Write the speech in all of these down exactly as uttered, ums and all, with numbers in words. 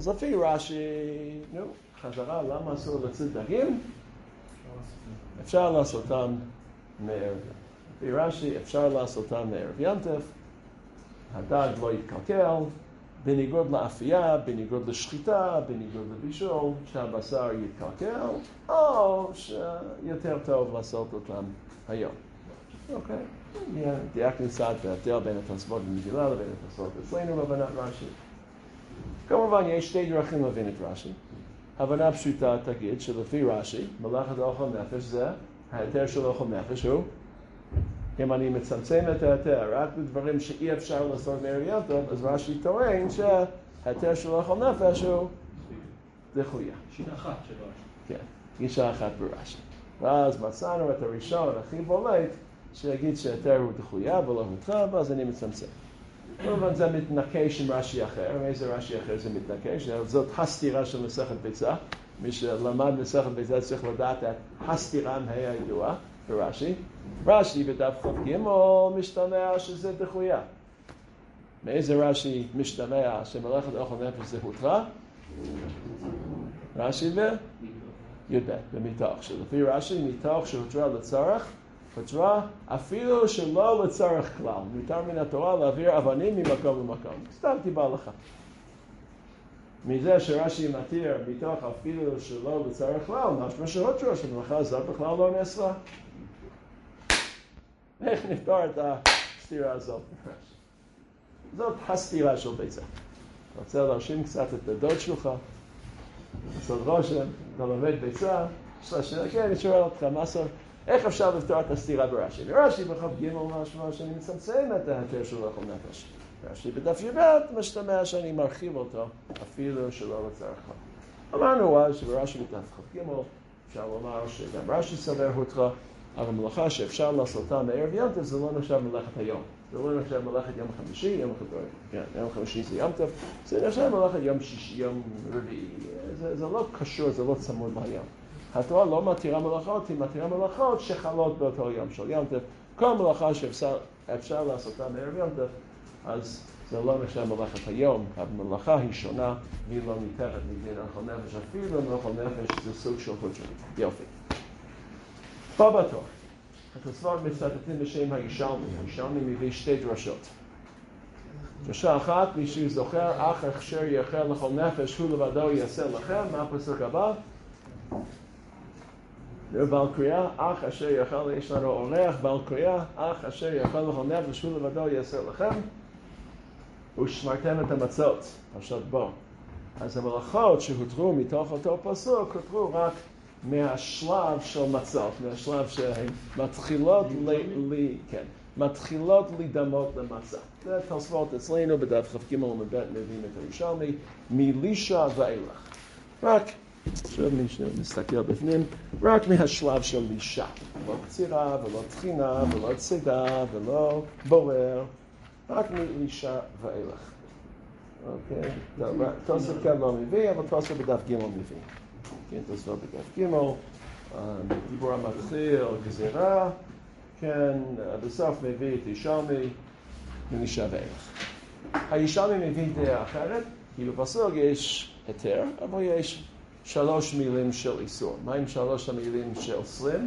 אז לפי רש"י, נו, חזרה, למה אסור להוציא דגים? אפשר לעשותם מערב. לפי רש"י, אפשר לעשותם מערב ינטף, הדג לא יתקלקל, בניגוד לאפייה, בניגוד לשחיטה, בניגוד לבישול, שהבשר יתקלקל, או שיותר טוב לעשות אותם היום. אוקיי? דייק ניסת בהבדל בין התוספות במגילה לבין התוספות אצלנו בהבנת רש"י. כמובן, יש שתי דרכים להבין את רש"י. הבנה פשוטה תגיד שלפי רש"י, מלאכת אוכל נפש זה, ההיתר של אוכל נפש הוא, אם אני מצמצם את ההיתר רק בדברים שאי אפשר לעשות מערב ינטף, אז רש"י טוען שההיתר של אוכל נפש הוא דחויה. שיטה אחת של רש"י. כן, גישה אחת ברש"י. ואז מצאנו את הראשון הכי בולט, שיגיד שההיתר הוא דחויה ולא הותרה, אז אני מצמצם. כמובן זה מתנקש עם רש"י אחר, איזה רש"י אחר זה מתנקש? זאת הסתירה של מסכת ביצה. מי שלמד מסכת ביצה צריך לדעת את הסתירה הידועה ברש"י. רש"י בדף כ"ג משתמע שזה דחויה. מאיזה רש"י משתמע שמלאכת אוכל נפש זה הותרה? רש"י וי"ב, ומתוך, שלפי רש"י מתוך שהותרה לצורך, הותרה אפילו שלא לצורך כלל. מותר מן התורה להעביר אבנים ממקום למקום. סתם תיבא לך. מזה שרש"י מתיר מתוך אפילו שלא לצורך כלל, משמע שהותרה שמלאכה הזאת בכלל לא נאסרה. איך נפתור את הסתירה הזאת? זאת הסתירה של ביצה. אתה רוצה להרשים קצת את הדוד שלך, לעשות רושם, אתה לומד ביצה, יש לה שאלה, כן, אני שואל אותך, מה עשור? איך אפשר לפתור את הסתירה ברש"י? ברש"י בכ"ג משמע שאני מצמצם את ההיתר של אוכל נפש. רש"י בדף י"ב משתמע שאני מרחיב אותו אפילו שלא לצורך כלל. אמרנו אז שברש"י בדף כ"ג אפשר לומר שגם רש"י סבר הותרה, אבל מלאכה שאפשר לעשותה מערב ינטף זה לא נחשב מלאכת היום. זה לא נחשב מלאכת יום חמישי, יום חמישי, כן, יום חמישי זה ינטף, זה נחשב מלאכת יום שישי, יום רביעי. זה, זה לא קשור, זה לא צמוד להיום. התורה לא מתירה מלאכות, היא מתירה מלאכות שחלות באותו יום של ינטף. כל מלאכה שאפשר לעשותה מערב ינטף, אז זה לא נחשב מלאכת היום. המלאכה היא שונה, והיא לא ניתרת מדין אוכל נפש. אפילו אוכל נפש זה סוג של הותרה. יופי. פה בתור, התוספות מצטטים בשם הירושלמי. הירושלמי מביא שתי דרשות. דרשה אחת, מי שזוכר, אך אשר יאכל לכל נפש, הוא לבדו יעשה לכם. מה הפסוק הבא? זה בעל קריאה, אך אשר יאכל, יש לנו אורח, בעל קריאה, אך אשר יאכל לכל נפש, הוא לבדו יעשה לכם. ושמרתם את המצות, פרשת בו. אז המלאכות שהותרו מתוך אותו פסוק, הותרו רק מהשלב של מצות, מהשלב שהן מתחילות ל... כן, מתחילות להידמות למצה. זה תוספות אצלנו בדף כ"ג מביאים את הירושלמי, מלישה ואילך. רק, עכשיו נסתכל בפנים, רק מהשלב של לישה. לא קצירה ולא תחינה ולא צידה ולא בורר, רק מלישה ואילך. אוקיי? תוספות כאן לא מביא, אבל תוספות בדף ג' מביא. כן, תוספות בדף ג', דיבור המתחיל, גזירה, כן, בסוף מביא את ירושלמי, מלישה ואילך. הירושלמי מביא דעה אחרת, כי בפסוק יש היתר, אבל יש שלוש מילים של איסור. מה עם שלוש המילים של אוסרים?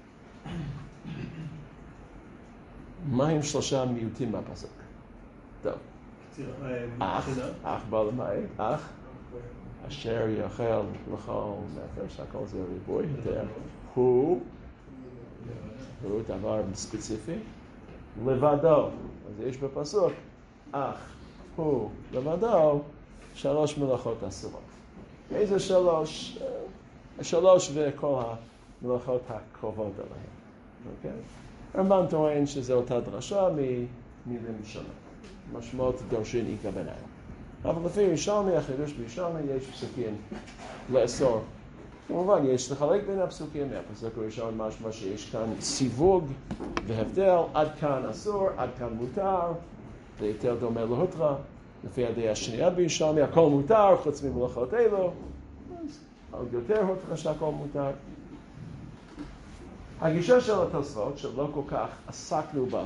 מה עם שלושה מיעוטים מהפסוק? טוב. אך, אך בא למעט, אך, אשר יאכל לכל נפש, הכל זה ריבוי, היתר, הוא, הוא דבר ספציפי, לבדו, אז יש בפסוק, אך, הוא, לבדו, שלוש מלאכות אסורות. איזה שלוש? שלוש וכל המלאכות הקרובות עליהן. אוקיי? רמב"ן טוען שזה אותה דרשה ממילים שונות. משמעות דורשין איכא ביניים. אבל לפי ירושלמי, החידוש בירושלמי, יש פסוקים לאסור. כמובן, יש לחלק בין הפסוקים, מהפסוק הראשון משמע שיש כאן סיווג והבדל, עד כאן אסור, עד כאן מותר, זה יותר דומה להותרה. לפי הדעה השנייה בירושלמי, הכל מותר, חוץ ממלאכות אלו, אז יותר הותרה שהכל מותר. הגישה של התוספות, שלא כל כך עסקנו בה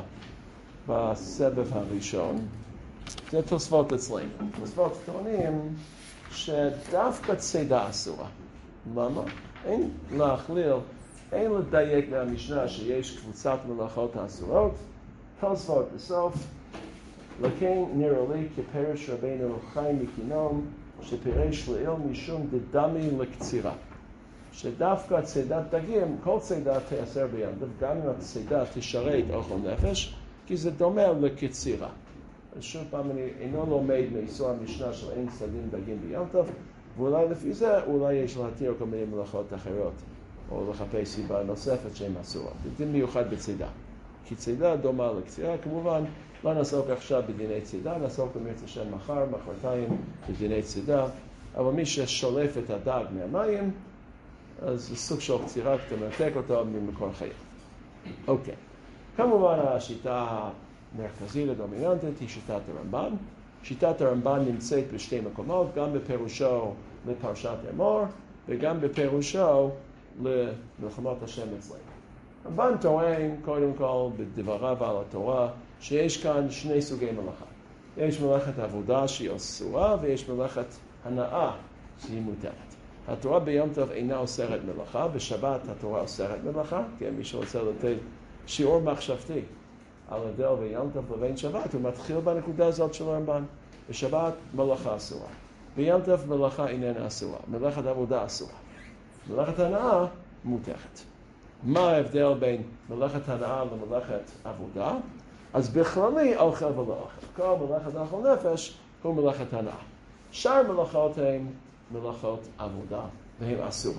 בסבב הראשון, זה תוספות אצלנו. תוספות טוענים שדווקא צידה אסורה. למה? אין להכליל, אין לדייק מהמשנה שיש קבוצת מלאכות האסורות. תוספות בסוף, לכן נראה לי כפרש רבינו חיים מקינון, שפירש לעיל משום דדמי לקצירה. שדווקא צידת דגים, כל צידה תיאסר ביום, גם אם הצידה תשרת אוכל נפש, כי זה דומה לקצירה. אז שוב פעם, אני אינו לומד מאיסור המשנה של אין צדים דגים ביום טוב, ואולי לפי זה, אולי יש להתיר כל מיני מלאכות אחרות, או לחפש סיבה נוספת שהן אסורות. זה דין מיוחד בצידה. כי צידה דומה לקצירה, כמובן, לא נעסוק עכשיו בדיני צידה, נעסוק במרץ השם מחר, מחרתיים, בדיני צידה, אבל מי ששולף את הדג מהמים, אז זה סוג של קצירה, אתה מנתק אותו ממקור חיים. אוקיי. כמובן, השיטה המרכזית הדומיננטית היא שיטת הרמב"ן. שיטת הרמב"ן נמצאת בשתי מקומות, גם בפירושו לפרשת אמור, וגם בפירושו למלחמות השם אצלנו. הרמב"ן טוען, קודם כל, בדבריו על התורה, שיש כאן שני סוגי מלאכה. יש מלאכת עבודה שהיא אסורה, ויש מלאכת הנאה שהיא מותרת. התורה ביום טוב אינה אוסרת מלאכה, בשבת התורה אוסרת מלאכה, כי מי שרוצה לתת שיעור מחשבתי על ההבדל בין יום טוב לבין שבת, הוא מתחיל בנקודה הזאת של הרמב"ן. בשבת מלאכה אסורה. ביום טוב מלאכה איננה אסורה. מלאכת עבודה אסורה. מלאכת הנאה מותרת. מה ההבדל בין מלאכת הנאה למלאכת עבודה? אז בכללי אוכל ולא אוכל. כל מלאכת אוכל נפש הוא מלאכת הנאה. שאר מלאכות הן מלאכות עבודה, והן אסורות.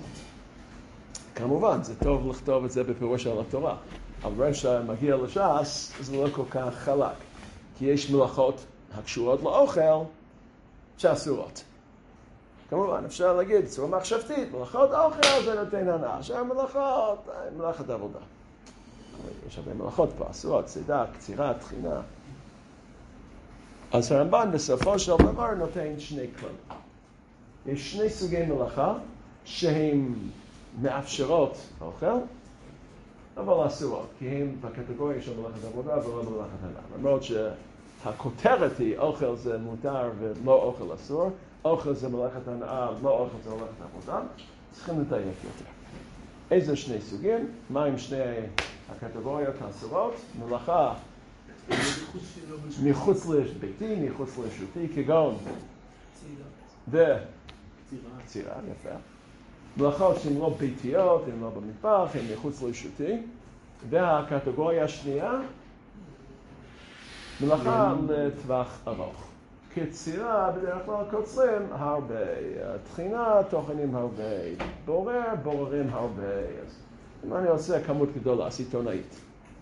כמובן, זה טוב לכתוב את זה בפירוש של התורה. אבל כשמגיע לש"ס, זה לא כל כך חלק. כי יש מלאכות הקשורות לאוכל שאסורות. כמובן, אפשר להגיד, בצורה מחשבתית, מלאכות אוכל זה נותן הנאה. שאר מלאכות, מלאכת עבודה. יש הרבה מלאכות פה, אסורות, צידה, קצירה, תחינה. אז הרמב"ן בסופו של דבר נותן שני כללים. יש שני סוגי מלאכה שהן מאפשרות אוכל, אבל אסורות, כי הן בקטגוריה של מלאכת עבודה ולא מלאכת הנאה. למרות שהכותרת היא אוכל זה מותר ולא אוכל אסור, אוכל זה מלאכת הנאה, לא אוכל זה מלאכת עבודה, צריכים לדייק יותר. איזה שני סוגים? מה עם שני הקטגוריות האסורות? מלאכה מחוץ לביתי, מחוץ לרשותי, כגון וקצירה, יפה. מלאכות שהן לא ביתיות, הן לא במטבח, הן מחוץ לרשותי. והקטגוריה השנייה, מלאכה לטווח ארוך. קצירה בדרך כלל קוצרים הרבה תחינה, תוכנים הרבה בורר, בוררים הרבה. אם אני עושה כמות גדולה, סיטונאית.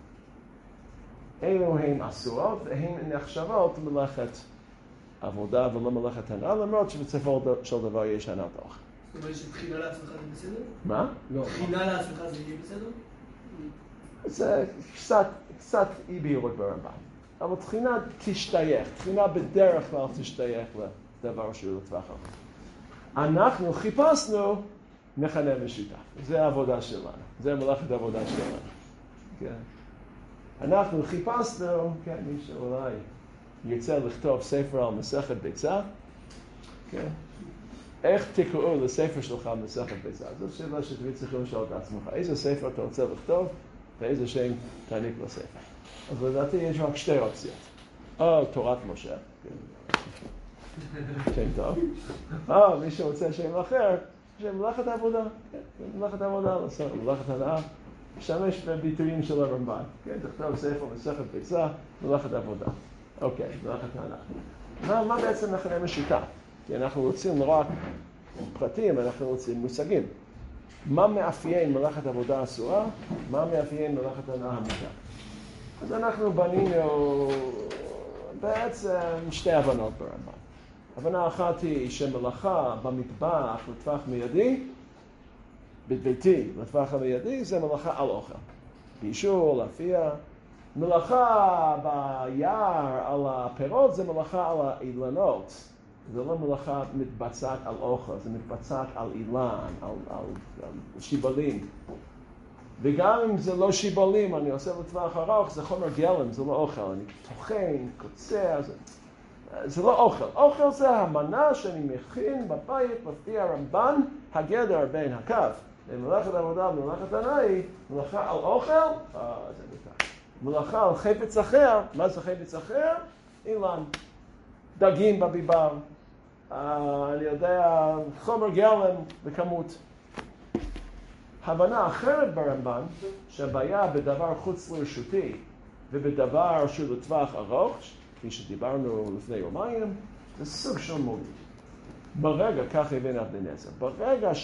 אלו הן אסורות והן נחשבות מלאכת עבודה ולא מלאכת הנאה, למרות שבסופו של דבר יש הנאת אוכל. זאת אומרת שתחינה לעצמך זה בסדר? מה? לא. תחינה לעצמך זה יהיה בסדר? זה קצת, קצת אי בהירות ברמב"ן. אבל תחינה תשתייך, תחינה בדרך כלל תשתייך לדבר שהוא לטווח ארוך. אנחנו חיפשנו מכנה משותף. זה העבודה שלנו. זה מלאכת העבודה שלנו. כן. אנחנו חיפשנו, כן, מי שאולי ירצה לכתוב ספר על מסכת ביצה, כן. איך תקראו לספר שלך מסכת ביצה? זו שאלה שתמיד צריכים לשאול את עצמך. איזה ספר אתה רוצה לכתוב ואיזה שם תעניק לספר? אז לדעתי יש רק שתי אופציות. או תורת משה, שם טוב. או מי שרוצה שם אחר, שם מלאכת עבודה. מלאכת עבודה, מלאכת הנאה. משתמש בביטויים של הרמב"ן. תכתוב ספר מסכת ביצה, מלאכת עבודה. אוקיי, מלאכת הנאה. מה בעצם מכנה משותף? כי אנחנו רוצים לא רק פרטים, אנחנו רוצים מושגים. מה מאפיין מלאכת עבודה אסורה? מה מאפיין מלאכת הנאה המותר? אז אנחנו בנינו בעצם שתי הבנות ברמב"ן. הבנה אחת היא שמלאכה במטבח לטווח מיידי, בביתי לטווח המיידי, זה מלאכה על אוכל. בישול, להפיע. מלאכה ביער על הפירות זה מלאכה על האילנות. זה לא מלאכה מתבצעת על אוכל, זה מתבצעת על אילן, על, על, על שיבולים. וגם אם זה לא שיבולים, אני עושה לטווח ארוך, זה חומר גלם, זה לא אוכל. אני טוחן, קוצר, זה... זה לא אוכל. אוכל זה המנה שאני מכין בבית לפי הרמב"ן, הגדר בין הקו. מלאכת עבודה ומלאכת הנאי, מלאכה על אוכל, אה, זה בטח. מלאכה על חפץ אחר, מה זה חפץ אחר? אילן, דגים בביבר, אה, אני יודע, חומר גלם בכמות. הבנה אחרת ברמב"ן, שהבעיה בדבר חוץ לרשותי, ובדבר שהוא לטווח ארוך, כפי שדיברנו לפני יומיים, זה סוג של מוליד. ברגע, כך הבין אבן עזרא, ברגע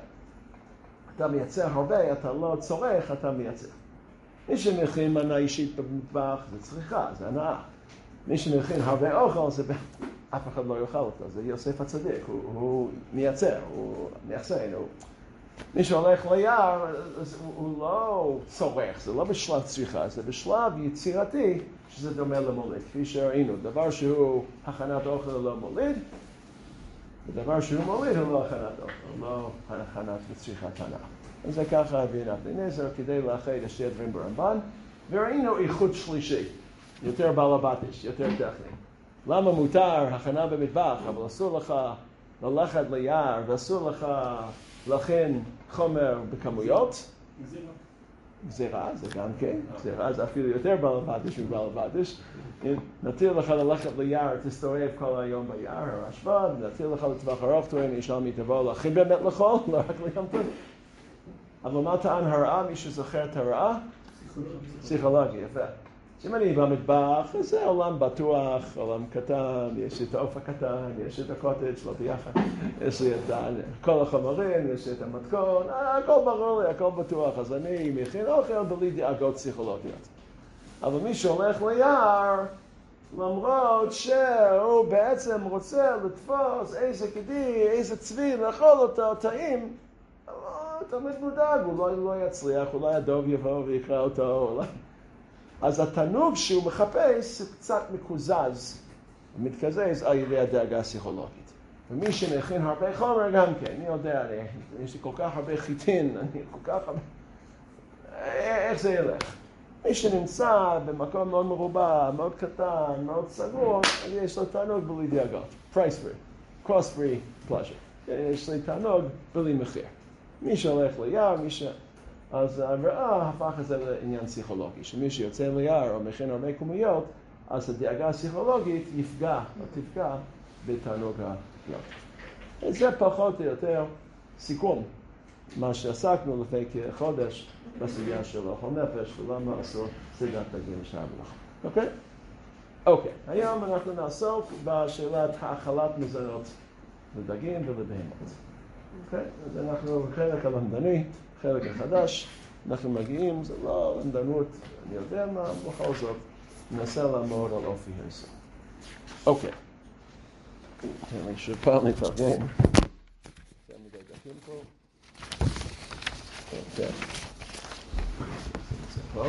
שאתה מייצר הרבה, אתה לא צורך, אתה מייצר. מי שמכין מנה אישית במטבח, זה צריכה, זה הנאה. מי שמכין הרבה אוכל, זה אף אחד לא יאכל אותו, זה יוסף הצדיק, הוא, הוא מייצר, הוא מייחסן, הוא... מי שהולך ליער, הוא לא צורך, זה לא בשלב צריכה, זה בשלב יצירתי, שזה דומה למוליד. כפי שראינו, דבר שהוא הכנת אוכל לא מוליד, ודבר שהוא מוליד הוא לא הכנת אוכל, לא הכנת וצריכת הנאה. אז זה ככה הבין אבן עזרא כדי לאחד את שתי הדברים ברמב"ן, וראינו איחוד שלישי, יותר בעל הבטיש, יותר טכני. למה מותר הכנה במטבח, אבל אסור לך ללכת ליער, ואסור לך להכין חומר בכמויות? גזירה. גזירה, זה גם כן. גזירה זה אפילו יותר בעל הבטיש מבעל הבטיש. נתיר לך ללכת ליער, תסתובב כל היום ביער, הרשב"א, נתיר לך לטווח ארוך, תראה מי ישאל מי תבוא להכין באמת לאכול, לא רק ליום טוב. אבל מה טען הרעה? מי שזוכר את הרעה? פסיכולוגי, יפה. אם אני במטבח, זה עולם בטוח, עולם קטן, יש את האוף הקטן, יש את הקוטג' לא ביחד, יש לי את כל החומרים, יש את המתכון, הכל ברור לי, הכל בטוח, אז אני מכין אוכל בלי דאגות פסיכולוגיות. אבל מי שהולך ליער, למרות שהוא בעצם רוצה לתפוס איזה כדי, איזה צבי, לאכול אותו, טעים, תמיד מודאג, אולי לא יצליח, אולי הדוב יבוא ויקרא אותו, אולי... אז התענוג שהוא מחפש הוא קצת מקוזז, מתקזז על ידי הדאגה הפסיכולוגית. ומי שמכין הרבה חומר גם כן, אני יודע, אני, יש לי כל כך הרבה חיטין, אני כל כך הרבה... איך זה ילך? מי שנמצא במקום מאוד מרובע, מאוד קטן, מאוד סגור, יש לו תענוג בלי דאגות. price free, cost free pleasure. יש לי תענוג בלי מחיר. מי שהולך ליער, מי ש... אז הרעה הפך את זה לעניין פסיכולוגי, שמי שיוצא ליער או מכין הרבה כמויות, אז הדאגה הפסיכולוגית יפגע או תפגע בתענוג היום. זה פחות או יותר סיכום, מה שעסקנו לפני כחודש בסוגיה של אוכל נפש, ולמה אסור סעודת דגים בשעה מלאכה. אוקיי? אוקיי, היום אנחנו נעסוק בשאלת האכלת מזונות לדגים ולבהמות. אוקיי? אז אנחנו בחלק הלמדני, חלק החדש, אנחנו מגיעים, זה לא למדנות, אני יודע מה, בכל זאת, ננסה לעמוד על אופי היסוד. אוקיי. תן לי שפעם נתארגן. יותר מדי דקים פה. אוקיי. זה פה.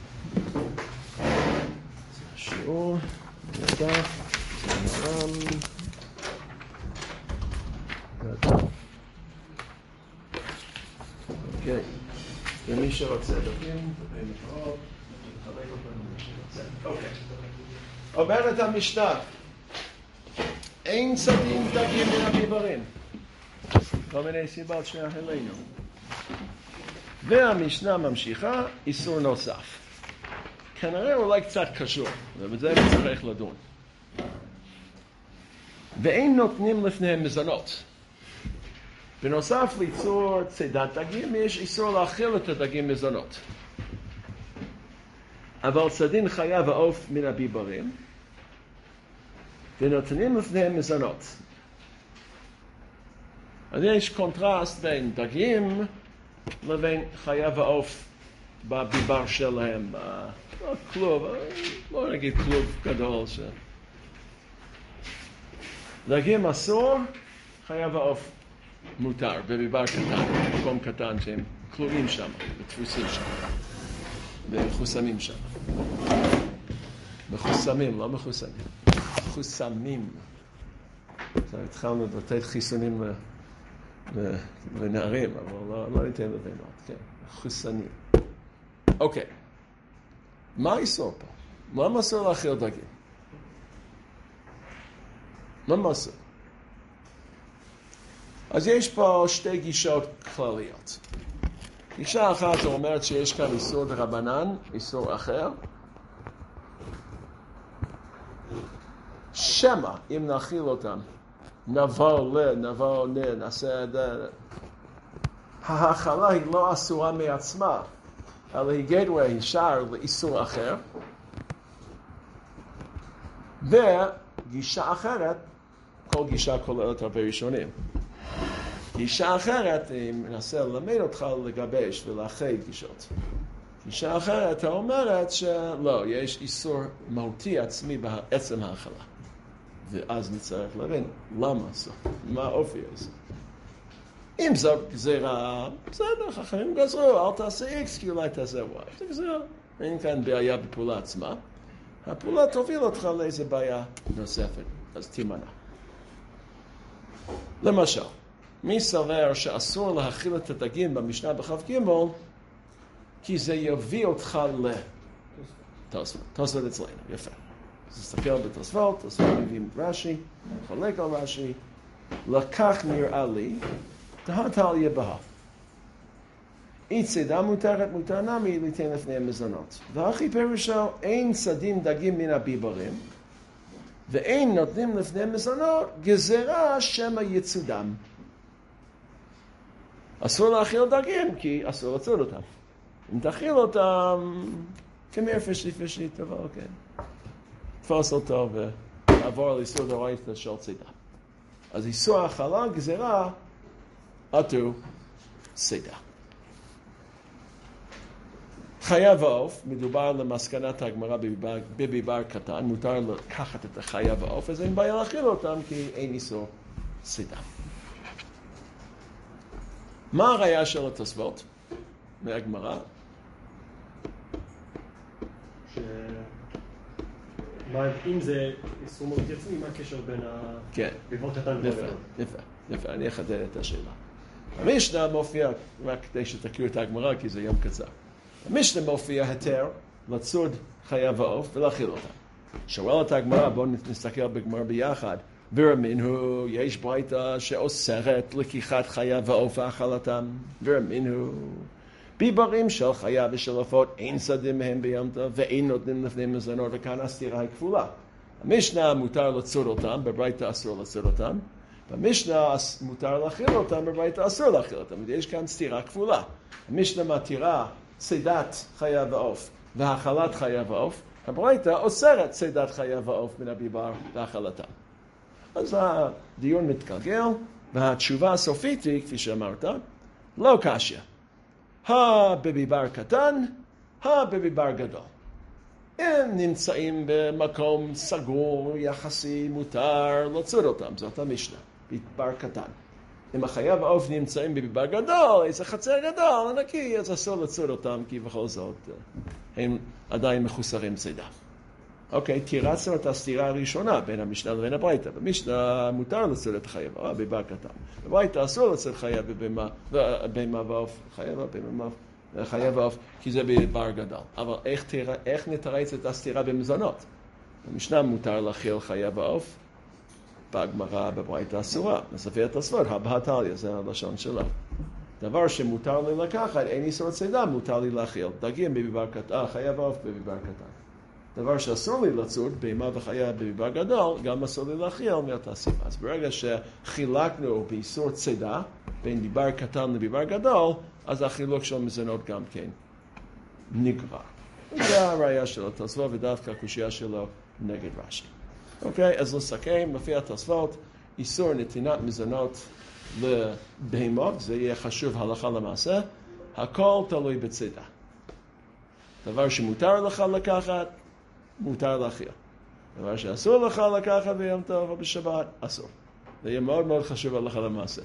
זה שיעור, נדע, נרם. נדע. אוקיי, ומי שרוצה דגים, ומקרוב, נחלק אותנו מי שרוצה. אוקיי. אומרת המשנה, אין צדים דגים מן הביברים. כל מיני סיבות שהעלינו. והמשנה ממשיכה, איסור נוסף. כנראה אולי קצת קשור, ובזה צריך לדון. ואין נותנים לפניהם מזונות. בנוסף ליצור צידת דגים, יש איסור להאכיל את הדגים מזונות. אבל צדין חיה ועוף מן הביברים, ונותנים לפניהם מזונות. אז יש קונטרסט בין דגים לבין חיה ועוף בביבר שלהם. לא כלוב, לא נגיד כלוב גדול. ש... דגים אסור, חיה ועוף מותר, בביבר קטן, מקום קטן שהם כלובים שם, ותפוסים שם, ומחוסמים שם. מחוסמים, לא מחוסמים. מחוסמים. התחלנו לתת חיסונים לנערים, אבל לא, לא ניתן לבנות, כן. מחוסנים. אוקיי. מה האיסור פה? למה אסור להאכיל דגים? לא מסור. אז יש פה שתי גישות כלליות. גישה אחת אומרת שיש כאן איסור דרבנן, איסור אחר. שמא, אם נאכיל אותם, נבוא ל, נבוא ל, נעשה את זה. ההאכלה היא לא אסורה מעצמה, אלא היא גייטווי שער לאיסור אחר. וגישה אחרת, כל גישה כוללת הרבה ראשונים. גישה אחרת, אם ננסה ללמד אותך לגבש ולאחד גישות. גישה אחרת אומרת שלא, יש איסור מהותי עצמי בעצם ההאכלה. ואז נצטרך להבין למה זה, מה האופי הזה. אם זו גזירה, בסדר, חכמים גזרו, אל תעשה X כי אולי תעשה Y. זה גזירה. אין כאן בעיה בפעולה עצמה. הפעולה תוביל אותך לאיזו בעיה נוספת, אז תימנע. למשל, מי סבר שאסור להאכיל את הדגים במשנה בחב גימל, כי זה יביא אותך לתוספות. תוספות אצלנו, יפה. אז תסתכל בתוספות, תוספות מביאים רש"י, חולק על רש"י, לקח נראה לי, תהתה על יבהה. אי צידה מותרת מותר נמי ליתן לפני המזונות. והכי פירושו, אין צדים דגים מן הביברים, ואין נותנים לפני המזונות גזירה שמא יצודם. אסור להאכיל דגים, כי אסור לצוד אותם. אם תאכיל אותם, כמיר פישלי פישלי, תבוא, כן. תפוס אותו ונעבור על איסור דאורייתא של צידה. אז איסור האכלה, גזירה, עטו צידה. חיה ועוף, מדובר למסקנת הגמרא בביבר קטן, מותר לקחת את החיה ועוף, אז אין בעיה להאכיל אותם, כי אין איסור צידה. מה הראיה של התוספות מהגמרא? ש... אם זה איסור מהותי עצמי, מה הקשר בין הביבר קטן ובגדול? יפה, יפה, אני אחדד את השאלה. המשנה מופיע, רק כדי שתכירו את הגמרא, כי זה יום קצר. המשנה מופיע היתר לצוד חיה ועוף ולהאכיל אותם. שואלת הגמרא, בואו נסתכל בגמרא ביחד. ורמינו, יש ברייתא שאוסרת לקיחת חיה ועוף והאכלתם. ורמינו, ביברים של חיה ושל עופות אין צדים מהם ביום טוב ואין נותנים לפני מזונות, וכאן הסתירה היא כפולה. המשנה מותר לצוד אותם, בברייתא אסור לצוד אותם. במשנה מותר להאכיל אותם, בברייתא אסור להאכיל אותם. יש כאן סתירה כפולה. המשנה מתירה צידת חיה ועוף והאכלת חיה ועוף, הברייתא אוסרת צידת חיה ועוף מן הביבר והאכלתם. אז הדיון מתגלגל, והתשובה הסופית היא, כפי שאמרת, לא קשיא. הבביבר קטן, הבביבר גדול. הם נמצאים במקום סגור, יחסי, מותר לצוד אותם, זאת המשנה, בביבר קטן. אם החיה ועוף נמצאים בביבר גדול, איזה חצר גדול, נקי, אז אסור לצוד אותם, כי בכל זאת הם עדיין מחוסרים צידה. אוקיי, תירצנו את הסתירה הראשונה בין המשנה לבין הברייתא. במשנה מותר לצוד את החיה ועוף בביבר קטן. בברייתא אסור לצוד חיה בבימה ועוף, חיה ובבימה חיה ועוף, כי זה בביבר גדול. אבל איך, תרא, איך נתרץ את הסתירה במזונות? במשנה מותר להאכיל חיה ועוף, בגמרא בברייתא אסורה. נספר את הסוד, הבהתליה, זה הלשון שלו. דבר שמותר לי לקחת, אין איסור צידה, מותר לי להאכיל. דגים בביבר קטן, חיה ועוף בביבר קטן. דבר שאסור לי לצוד, בהמה וחיה בביבר גדול, גם אסור לי להאכיל מאותה סיבה. אז ברגע שחילקנו באיסור צידה, בין ביבר קטן לביבר גדול, אז החילוק של מזונות גם כן נגרר. זה הראייה של התוספות, ודווקא הקושיה שלו נגד רש"י. אוקיי, אז לסכם, לפי התוספות, איסור נתינת מזונות לבהמות, זה יהיה חשוב הלכה למעשה, הכל תלוי בצידה. דבר שמותר לך לקחת, מותר להאכיל. דבר שאסור לך לקחת ביום טוב או בשבת, אסור. זה יהיה מאוד מאוד חשוב הלכה למעשה.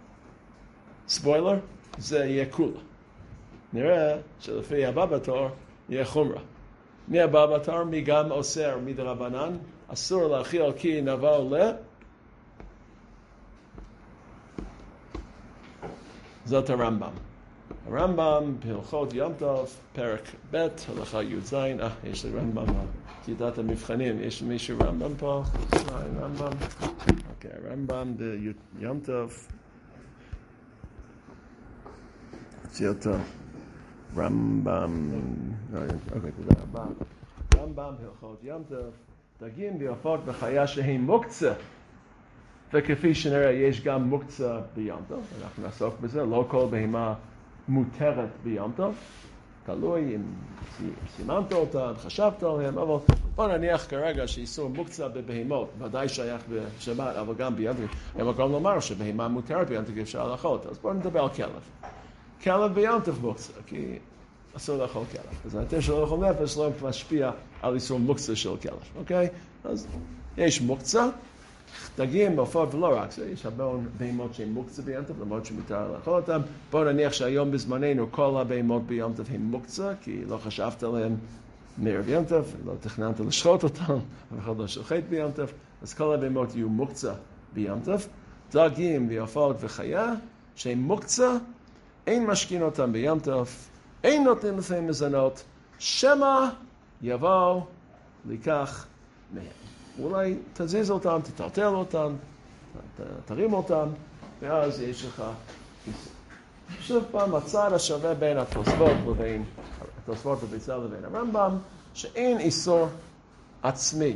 ספוילר, זה יהיה כולה. נראה שלפי הבא בתור יהיה חומרה. מי הבא בתור? מי גם אוסר מדרבנן? אסור להאכיל כי נבוא ל... זאת הרמב"ם. הרמב"ם בהלכות יום טוב, פרק ב', הלכה י"ז, אה, יש לי רמב"ם. כיתת המבחנים, יש מישהו רמב"ם פה? רמב"ם? אוקיי, רמב"ם ביום טוב. תוציא אותו. רמב"ם, אוקיי, תודה רבה. רמב"ם בהלכות יום טוב, דגים בעופות וחיה שהיא מוקצה. וכפי שנראה, יש גם מוקצה ביום טוב, אנחנו נעסוק בזה, לא כל בהמה מותרת ביום טוב, תלוי אם סימנת אותה, חשבת עליהם, אבל בוא נניח כרגע שאיסור מוקצה בבהמות, ודאי שייך בשבת, אבל גם ביום טוב, הם גם לומר שבהמה מותרת ביום טוב אפשר לאכול, אז בואו נדבר על כלב. כלב ביום טוב מוקצה, כי אסור לאכול כלב. אז ההיתר של לאכול נפש לא משפיע על איסור מוקצה של כלב, אוקיי? אז יש מוקצה, דגים, בעופות ולא רק זה, יש הרבה בהמות שהן מוקצה ביום טוב, למרות שמותר לאכול אותם. בואו נניח שהיום בזמננו כל הבהמות ביום טוב הן מוקצה, כי לא חשבת עליהן מערב יום טוב, לא תכננת לשחוט אותם, ואחד לא שוחט ביום טוב, אז כל הבהמות יהיו מוקצה ביום טוב. דגים, בעופות וחיה שהן מוקצה, אין משכין אותם ביום טוב, אין נותנים לפעמים מזונות, שמא יבוא לקח מהם. אולי תזיז אותם, תטלטל אותם, תרים אותם, ואז יש לך איסור. שוב פעם, הצד השווה בין התוספות לבין, התוספות בביצה לבין הרמב"ם, שאין איסור עצמי,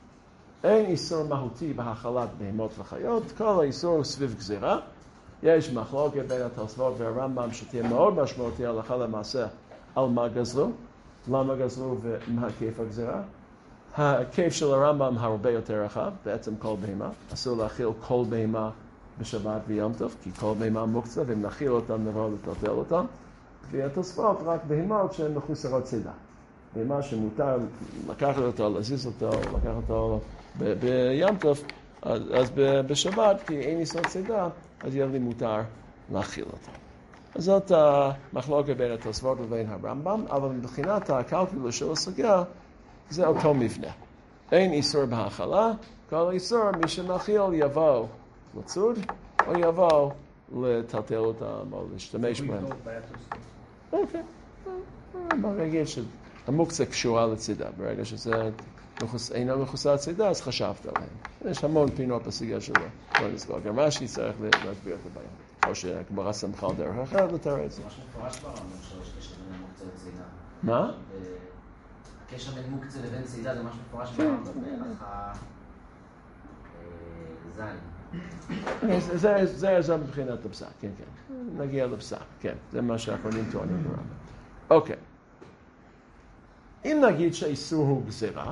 אין איסור מהותי בהאכלת בהמות וחיות, כל האיסור סביב גזירה. יש מחלוקת בין התוספות והרמב"ם שתהיה מאוד משמעותי הלכה למעשה על מה גזרו, למה גזרו ומה היקף הגזירה. הכיף של הרמב"ם הרבה יותר רחב, בעצם כל בהמה. אסור להאכיל כל בהמה בשבת ויום טוב, כי כל בהמה מוקצה, ואם נאכיל אותם נבוא לטלטל אותם. והתוספות רק בהמות שהן מחוסרות צידה. בהמה שמותר לקחת אותו, להזיז אותו, לקחת אותו ב- ביום טוב, אז, אז בשבת, כי אין איסור צידה, אז יהיה לי מותר להאכיל אותו. אז זאת המחלוקת בין התוספות לבין הרמב"ם, אבל מבחינת הקלקולוס של הסוגיה, זה אותו מבנה. אין איסור בהאכלה, כל איסור מי שמאכיל יבוא לצוד, או יבוא לטלטל אותם, או להשתמש בהם. אוקיי. ברגע שהמוקצה קשורה לצידה, ברגע שזה אינו מחוסר לצידה, אז חשבת עליהם. יש המון פינות בסוגיה שלו, לא נסגור. גם רש"י צריך להסביר את הבעיה. או שהגמרא סמכה על דרך אחרת לתאר את זה. ממש מפורש ברמב"ם שיש קשר בין מוקצה לצידה. מה? הקשר בין מוקצה לבין צידה זה ממש מפורש ברמב"ם, בהלכה זין. זה מבחינת הפסק, כן, כן. נגיע לפסק, כן. זה מה שהאחרונים טוענים ברמב"ם. אוקיי. אם נגיד שהאיסור הוא גזירה,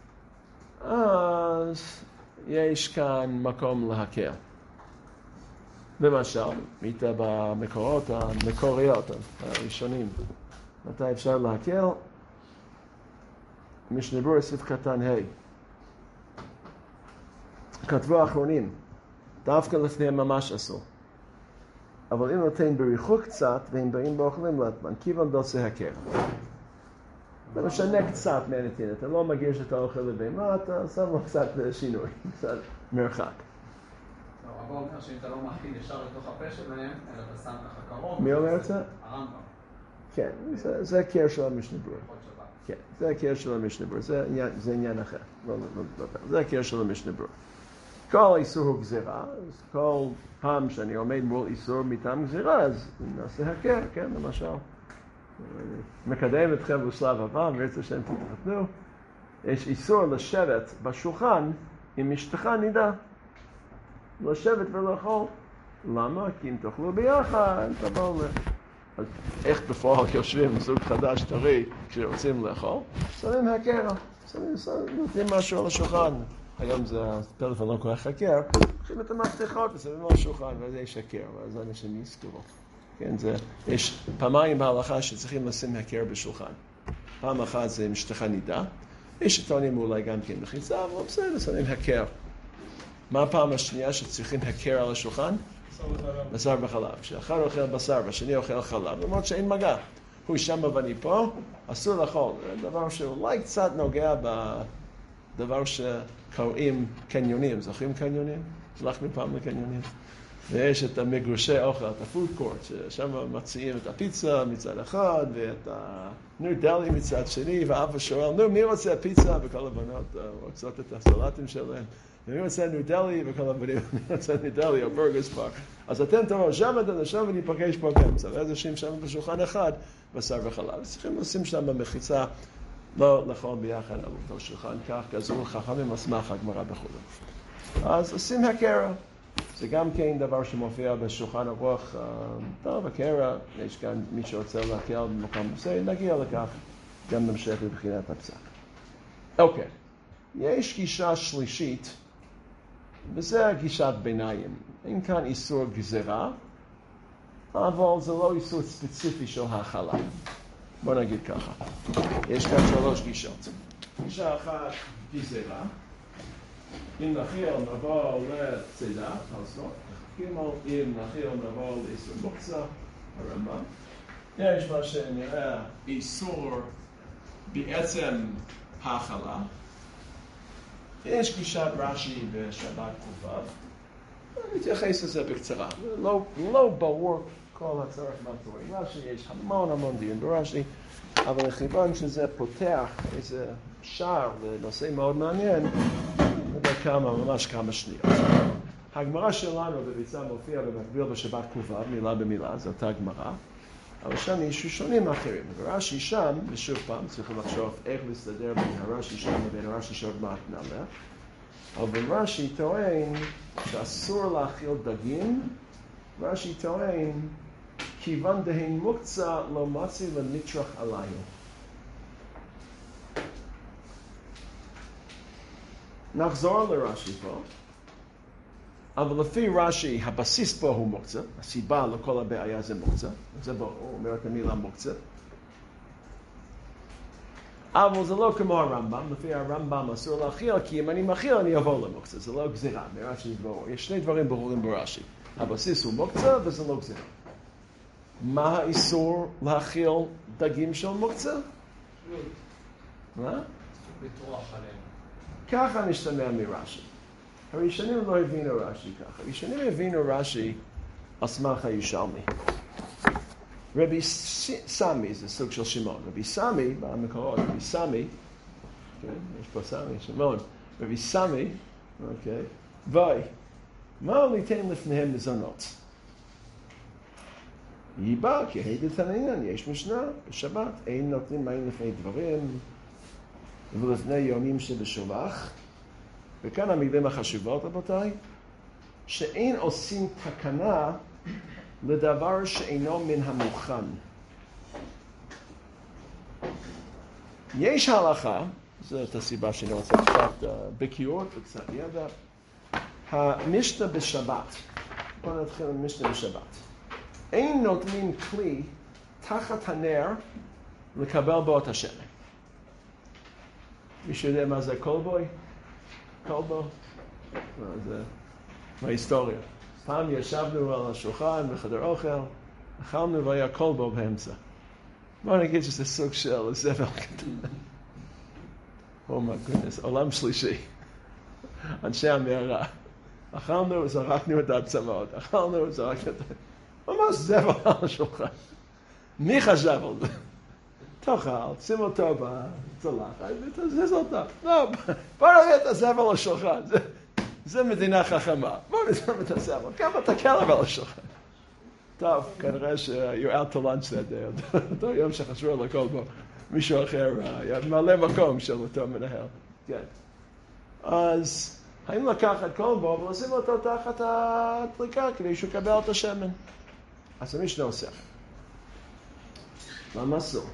אז יש כאן מקום להקל. למשל, מיתה במקורות המקוריות, הראשונים. מתי אפשר להקל? משנה ברורה סעיף קטן ה'. כתבו האחרונים, דווקא לפניהם ממש אסור. אבל אם נותן בריחוק קצת, והם באים באוכלים לטמן, כיוון דוסי הקר. זה משנה קצת מהנתין, אתה לא מגיש את האוכל לבהמה, אתה שם לו קצת שינוי, קצת מרחק. הרב אומר שאם אתה לא מאכיל ישר לתוך הפה שלהם, אלא אתה שם ככה קרוב. מי אומר את זה? הרמב"ם. כן, זה הקר של המשנה ברורה. כן, זה הקר של המשנה ברורה, זה עניין אחר. זה הקר של המשנה ברורה. כל איסור הוא גזירה, אז כל פעם שאני עומד מול איסור מטעם גזירה, אז נעשה הקר, כן, למשל. מקדם אתכם בשלב הבא, מרצה שהם תתחתנו. יש איסור לשבת בשולחן עם אשתך נידה. לשבת ולאכול. למה? כי אם תאכלו ביחד, תבואו ל... אז איך בפועל יושבים זוג חדש טרי כשרוצים לאכול? שמים הקר, נותנים משהו על השולחן. היום זה הפלאפון לא כל כך הקר, לוקחים את המפתחות ושמים על השולחן, ואז יש הקר, ואז אנשים יזכרו. כן, זה, יש פעמיים בהלכה שצריכים לשים הקר בשולחן. פעם אחת זה אשתך נידה, יש שטוענים אולי גם כן מחיצה, אבל בסדר, שמים הקר. מה הפעם השנייה שצריכים הקר על השולחן? בשר בחלב. כשאחד אוכל בשר והשני אוכל חלב, למרות שאין מגע. הוא שם ואני פה, אסור לאכול. זה דבר שאולי קצת נוגע בדבר שקוראים קניונים. זוכרים קניונים? הלכנו פעם לקניונים. ויש את המגרושי אוכל, את הפוד קורט, ששם מציעים את הפיצה מצד אחד, ואת הנודלי מצד שני, ואבא שואל, נו, מי רוצה פיצה? וכל הבנות רוצות את הסלטים שלהם. ומי רוצה נודלי? וכל הבנים, מי רוצה נודלי או בורגרס בר? אז אתם תראו, שם אתם, שם וניפגש פה באמצע. ואז יושבים שם בשולחן אחד, בשר וחלב. צריכים לשים שם במחיצה, לא לאכול ביחד על אותו שולחן, כך גזרו חכמים על סמך הגמרא וכו'. אז עושים הקרע. זה גם כן דבר שמופיע בשולחן ערוך. טוב, הקרע, יש כאן מי שרוצה להקל במקום הזה, נגיע לכך גם בהמשך לבחינת הפסק. אוקיי, יש גישה שלישית, וזה גישת ביניים. אין כאן איסור גזירה, אבל זה לא איסור ספציפי של האכלה. בוא נגיד ככה, יש כאן שלוש גישות. גישה אחת, גזירה. אם נכיל נבוא לצידה, אז לא. גימל, אם נכיל נבוא לאיסור מוקצה, הרמב"ם. יש מה שנראה איסור בעצם האכלה. יש גישת רש"י בשבת ק"ו. אני אתייחס לזה בקצרה. לא, לא ברור כל הצורך מהתורים. רש"י, יש המון המון דיון ברש"י, אבל מכיוון שזה פותח איזה שער לנושא מאוד מעניין, נדבר כמה, ממש כמה שניות. הגמרא שלנו בביצה מופיע במקביל בשבת ק"ו, מילה במילה, זו אותה גמרא, אבל שם יש ראשונים אחרים. ורש"י שם, ושוב פעם, צריכים לחשוב איך להסתדר בין הרש"י שם ובין הרש"י שעוד מעט נעלה, אבל רש"י טוען שאסור להאכיל דגים, רש"י טוען כיוון דהן מוקצה לא מצי לנטרח עליו. נחזור לרש"י פה, אבל לפי רש"י הבסיס פה הוא מוקצה, הסיבה לכל הבעיה זה מוקצה, זה ברור, הוא אומר את המילה מוקצה. אבל זה לא כמו הרמב"ם, לפי הרמב"ם אסור להאכיל, כי אם אני מאכיל אני אבוא למוקצה, זה לא גזירה, מרש"י ברור. יש שני דברים ברורים ברש"י, הבסיס הוא מוקצה וזה לא גזירה. מה האיסור להאכיל דגים של מוקצה? מה? לטרוח עליהם. ככה משתמע מרש"י. הראשונים לא הבינו רש"י ככה. הראשונים הבינו רש"י על סמך הירושלמי. רבי סמי, זה סוג של שמעון. רבי סמי, במקורות, רבי סמי, יש פה סמי, שמעון. רבי סמי, אוקיי, ואי, מה ניתן לפניהם מזונות? ייבא, כי הידע תנינן, יש משנה, בשבת, אין נותנים מים לפני דברים, ולפני יונים שבשובח. וכאן המילים החשובות, רבותיי, שאין עושים תקנה לדבר שאינו מן המוכן. יש הלכה, זאת הסיבה שאני רוצה קצת בקיאות וקצת ידע, המשנה בשבת, בואו נתחיל עם המשנה בשבת. אין נותנים כלי תחת הנר לקבל בו את השמן. מישהו יודע מה זה קולבוי? קולבו? זה מההיסטוריה. פעם ישבנו על השולחן בחדר אוכל, אכלנו והיה קולבו באמצע. בוא נגיד שזה סוג של זבל קטן. Oh my goodness, עולם שלישי. אנשי המערה. אכלנו, זרקנו את העצמות. אכלנו, זרקנו את... ממש זבל על השולחן. מי חשב על זה? תאכל, שים אותו בצלחת, ותזיז אותו. לא, בוא נראה את הזבל על השולחן. זה, זה מדינה חכמה. בוא נזם את הזבל. כמה אתה כלב על השולחן. טוב, כנראה ש- you're out to lunch that day. אותו יום שחשבו על הכל בו. מישהו אחר, מלא מקום של אותו מנהל. כן. אז האם לקחת כל בו ולשים אותו תחת הדליקה כדי שהוא יקבל את השמן? אז המשנה עושה. למה אסור?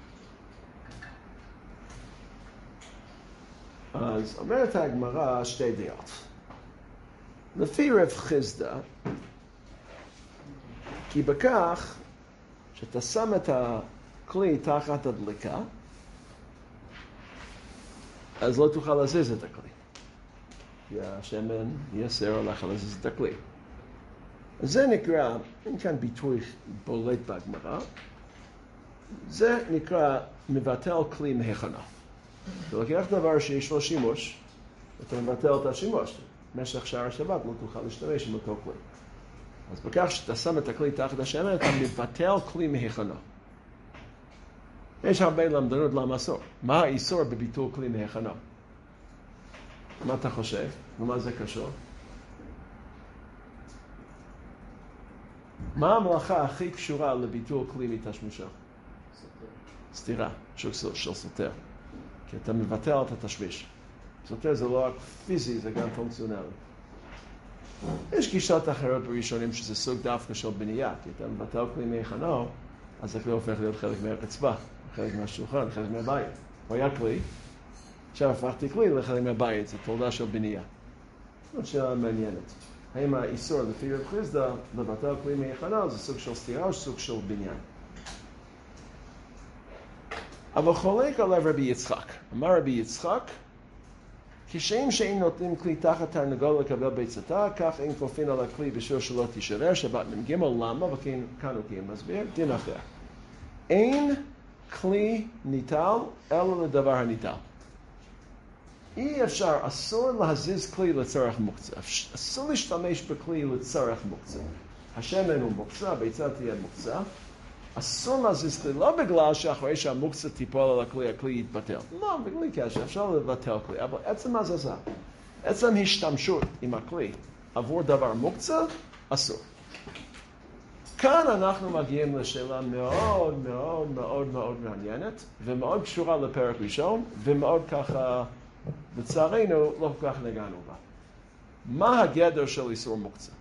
אז אומרת הגמרא שתי דעות. לפי רב חיסדא, כי בכך שאתה שם את הכלי תחת הדליקה, אז לא תוכל להזיז את הכלי. כי השמן יסר עליך להזיז את הכלי. אז זה נקרא, אין כאן ביטוי בולט בגמרא, זה נקרא מבטל כלי מהכנה. אתה לוקח דבר שיש לו שימוש, אתה מבטל את השימוש. במשך שער השבת לא תוכל להשתמש עם אותו כלי. אז בכך שאתה שם את הכלי תחת השמן, אתה מבטל כלי מהיכנו. יש הרבה למדנות למה אסור. מה האיסור בביטול כלי מהיכנו? מה אתה חושב? ומה זה קשור? מה המלאכה הכי קשורה לביטול כלי מתשמישו? סתירה, של, של סותר. כי אתה מבטל את התשמיש. סותר זה לא רק פיזי, זה גם פונקציונלי. יש גישות אחרות בראשונים שזה סוג דווקא של בנייה, כי אתה מבטל כלי מהיכנו, אז הכלי הופך להיות חלק מהרצפה, חלק מהשולחן, חלק מהבית. הוא היה כלי, עכשיו הפכתי כלי לחלק מהבית, זו תולדה של בנייה. זאת שאלה מעניינת. האם האיסור לפי רב חיסדא לבטל כלי מהיכנו זה סוג של סתירה או סוג של בניין? אבל חולק עליו רבי יצחק. אמר רבי יצחק, כשם שאין נותנים כלי תחת תרנגול לקבל ביצתה, כך אין כופין על הכלי בשביל שלא תישבר, שבת מ"ג, למה? וכאן כאן הוא כן מסביר, דין אחר. אין כלי ניטל אלא לדבר הניטל. אי אפשר, אסור להזיז כלי לצורך מוקצה. אסור להשתמש בכלי לצורך מוקצה. השמן הוא מוקצה, הביצה תהיה מוקצה. אסור להזיז כלי, לא בגלל שאחרי שהמוקצה תיפול על הכלי, הכלי יתבטל. לא, בגלל קשר, אפשר לבטל כלי. אבל עצם הזזה, עצם השתמשות עם הכלי עבור דבר מוקצה, אסור. כאן אנחנו מגיעים לשאלה מאוד מאוד מאוד מאוד מעניינת, ומאוד קשורה לפרק ראשון, ומאוד ככה, לצערנו, לא כל כך נגענו בה. מה הגדר של איסור מוקצה?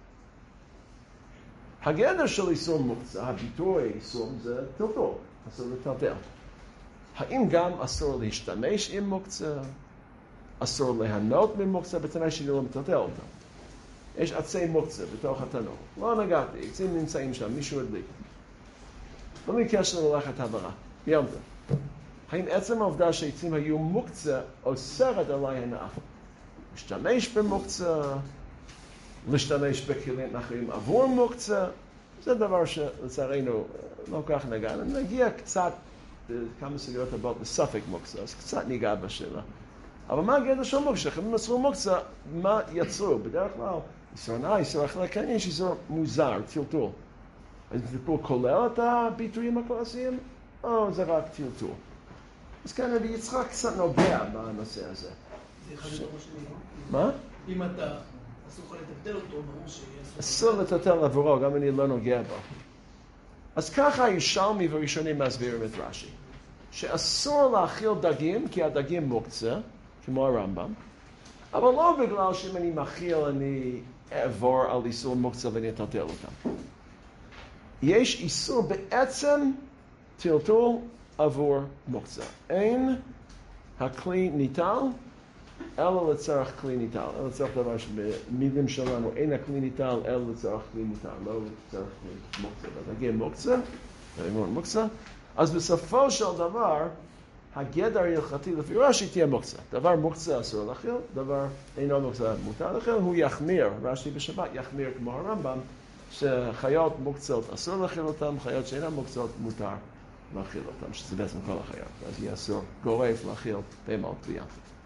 הגדר של איסור מוקצה, הביטוי איסור זה טלטול, אסור לטלטל. האם גם אסור להשתמש עם מוקצה? אסור ליהנות ממוקצה, בתנאי שאני לא מטלטל אותם. יש עצי מוקצה בתוך התנור. לא נגעתי, עצים נמצאים שם, מישהו הדליק. בלי קשר ללכת הברה. יומתה. האם עצם העובדה שעצים היו מוקצה אוסרת עליי הנאה? להשתמש במוקצה, להשתמש בכלים אחרים עבור מוקצה, זה דבר שלצערנו לא כך נגענו. נגיע קצת, כמה סוגיות הבאות לספק מוקצה, אז קצת ניגע בשאלה. אבל מה הגדר של מוקצה? אם מסרו מוקצה, מה יצרו? בדרך כלל, איסור הנאה, איסור אכילה, כאן יש איסור מוזר, טלטול. אז טלטול כולל את הביטויים הקלאסיים, או זה רק טלטול? אז כאן רבי יצחק קצת נוגע בנושא הזה. זה אחד הדבר שלי. מה? אם אתה אסור לך לטלטל אותו, ברור שיהיה אסור לטלטל עבורו, גם אני לא נוגע בו. אז ככה הירושלמי וראשונים מסבירים את רש"י. שאסור להאכיל דגים, כי הדגים מוקצה, כמו הרמב"ם, אבל לא בגלל שאם אני מאכיל אני אעבור על איסור מוקצה ואני אטלטל אותם. יש איסור בעצם טלטול עבור מוקצה. אין הכלי ניטל, אלא לצורך כלי ניטל. אלא לצורך דבר שבמילים שלנו אין הכלי ניטל, אלא לצורך כלי ניטל, לא לצורך כלי מוקצה. ודגים מוקצה, דגים מוקצה. אז בסופו של דבר, הגדר ההלכתי לפי רש"י תהיה מוקצה. דבר מוקצה אסור להאכיל, דבר אינו מוקצה מותר להאכיל, הוא יחמיר, רש"י בשבת יחמיר כמו הרמב"ם, שחיות מוקצות אסור להאכיל אותם, חיות שאינן מוקצות מותר להאכיל אותם, שזה בעצם כל החיות. אז יהיה אסור גורף להאכיל בהמות ביחד.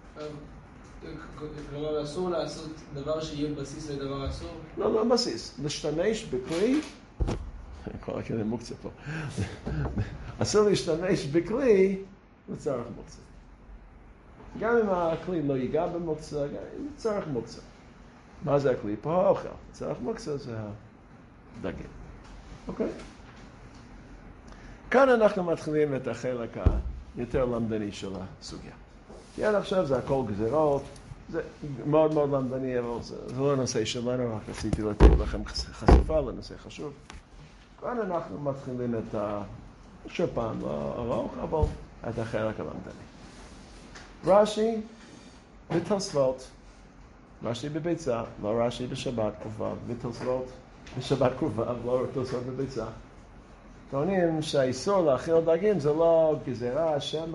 כלומר, אסור לעשות דבר שיהיה בסיס לדבר אסור? לא, לא בסיס. להשתמש בכלי, כל הכלי מוקצה פה, אסור להשתמש בכלי לצורך מוקצה. גם אם הכלי לא ייגע במוקצה, גם אם לצורך מוקצה. מה זה הכלי? פה האוכל. לצורך מוקצה זה הדגים. אוקיי? כאן אנחנו מתחילים את החלק היותר למדני של הסוגיה. כי עד עכשיו זה הכל גזירות, זה מאוד מאוד למדני, אבל זה, זה לא נושא שלנו, רק רציתי לתת לכם חשיפה לנושא חשוב. כאן אנחנו מתחילים את ה... שוב פעם, לא ארוך, אבל את החלק הלמדני. רש"י ותוספות, רש"י בביצה, לא רש"י בשבת קרובה, ותוספות בשבת קרובה, לא תוספות בביצה. טוענים שהאיסור להאכיל דגים זה לא גזירה, שמה,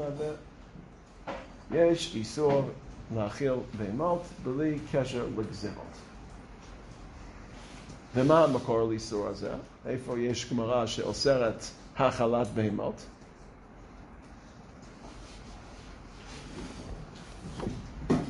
יש איסור להאכיל בהמות בלי קשר לגזירות. ומה המקור לאיסור הזה? איפה יש גמרא שאוסרת האכלת בהמות?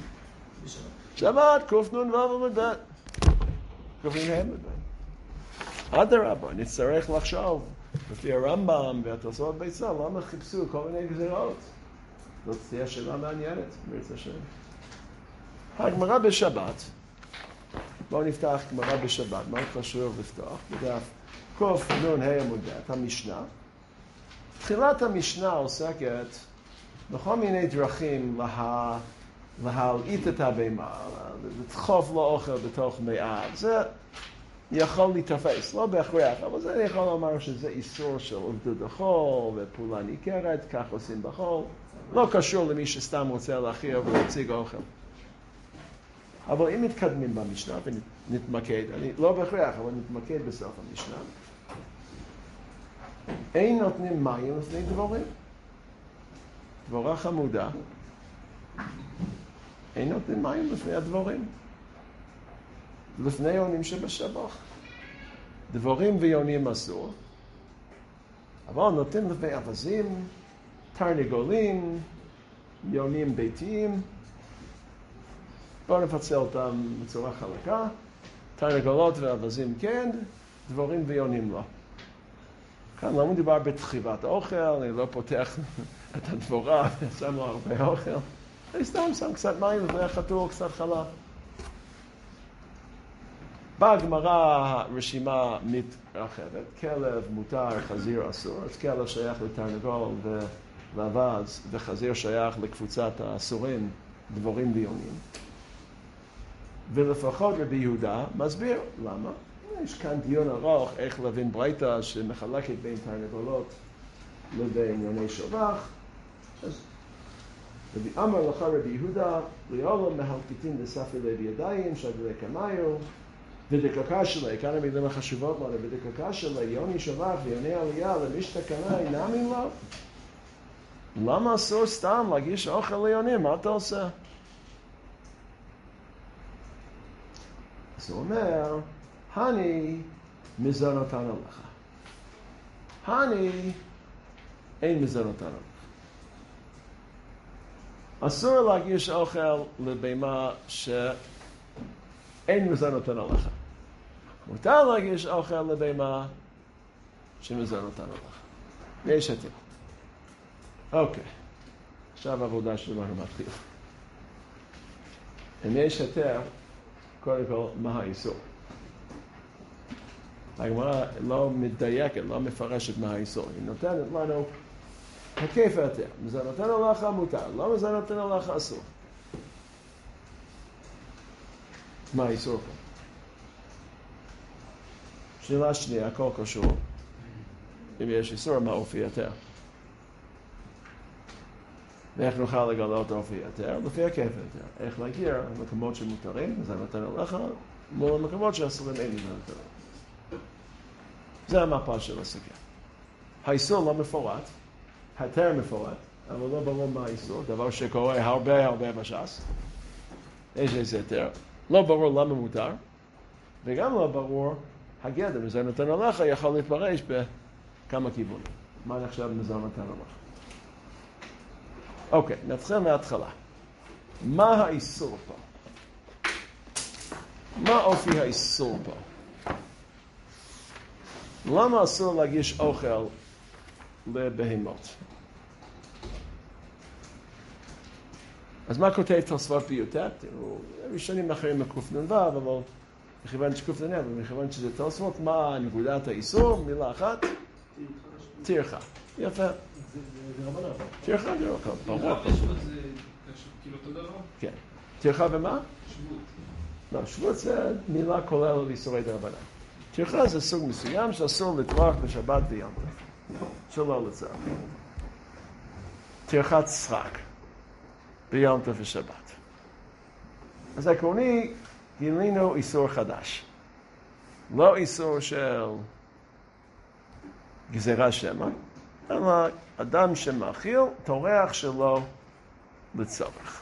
שבת, קוף נון ואב ובית. קופים הם בבית. אדרבה, נצטרך לחשוב, לפי הרמב"ם והתוספות ביצה, למה חיפשו כל מיני גזירות? זאת תהיה שאלה מעניינת, ברצה השם. הגמרא בשבת, בואו נפתח גמרא בשבת, מה חשוב לפתוח? בדף קוף נון ה' עמוד ב', המשנה. תחילת המשנה עוסקת בכל מיני דרכים לה, להלעיט את הבהמה, לדחוף לו אוכל בתוך מעט. זה יכול להתאפס, לא בהכרח, אבל זה אני יכול לומר שזה איסור של עובדות החול ופעולה ניכרת, כך עושים בחול. לא קשור למי שסתם רוצה להכיר ולהציג אוכל. אבל אם מתקדמים במשנה ונתמקד, אני לא בהכרח, אבל נתמקד בסוף המשנה, אין נותנים מים לפני דבורים. דבורה חמודה, אין נותנים מים לפני הדבורים. לפני יונים שבשבח. דבורים ויונים אסור, אבל נותנים לפני אווזים, תרנגולים, יונים ביתיים. בואו נפצל אותם בצורה חלקה. תרנגולות ואווזים כן, דבורים ויונים לא. כאן לא מדובר בתחיבת אוכל, אני לא פותח את הדבורה ושם לו הרבה אוכל. אני סתם שם קצת מים לפני החתול, קצת חלב. בגמרא רשימה מתרחבת, כלב מותר, חזיר אסור, אז כלב שייך לתרנגול ואווז, וחזיר שייך לקבוצת האסורים, דבורים ויונים. ולפחות רבי יהודה מסביר למה. יש כאן דיון ארוך איך להבין ברייתא שמחלקת בין תרנגולות לבין יוני שבח. אז אמר לך רבי יהודה, ליאולו מהלפיתין דספי לב ידיים, שגלי קמיו, ודקקה שלה, כאן המילים החשובות לנו, ודקקה שלה, יוני שבח ויוני עלייה, למשתכנה אינם לו. למה אסור סתם להגיש אוכל ליונים? מה אתה עושה? אז הוא אומר, הני מזונותנו לך. הני אין מזונותנו לך. אסור להגיש אוכל לבהמה שאין מזונותנו לך. מותר להגיש אוכל לבהמה שמזונותנו לך. יש עתיד. אוקיי. עכשיו העבודה שלנו מתחיל. אם יש היתר, קודם כל, מה האיסור? הגמרא לא מדייקת, לא מפרשת מה האיסור. היא נותנת לנו היקף היתר. מזונותנו לך מותר, לא מזונותנו לך אסור. מה האיסור פה? שאלה שנייה, הכל קשור. אם יש איסור, מה אופי היתר? ואיך נוכל לגלות אופי היתר? לפי היקף היתר. איך להגיע למקומות שמותרים, מזונותנו לך, מול המקומות שאסורים אין מזונותנו. זה המפה של הסוגיה. האיסור לא מפורט, היתר מפורט, אבל לא ברור מה האיסור, דבר שקורה הרבה הרבה בש"ס. יש איזה היתר. לא ברור למה מותר, וגם לא ברור, הגדר מזונותנו לך יכול להתפרש בכמה כיוונים. מה נחשב מזונותנו לך? אוקיי, נתחיל מההתחלה. מה האיסור פה? מה אופי האיסור פה? למה אסור להגיש אוכל לבהמות? אז מה כותב תוספות ביוטט? תראו, ראשונים אחרים מקופנ"ו, אבל מכיוון שקופנ"ו, ומכיוון שזה תוספות, מה נקודת האיסור? מילה אחת? טרחה. יפה. טרחה זה לא ברור. שבות זה כאילו אותו דבר? כן. טרחה ומה? שבות. לא, שבות זה מילה כולל על איסורי דרבנן. טרחה זה סוג מסוים שאסור לטרוח בשבת ויום טוב. שלא לצער. טרחת שחק ביום טוב ושבת. אז עקרוני, גילינו איסור חדש. לא איסור של גזירה שמה, אלא אדם שמאכיל טורח שלא לצורך.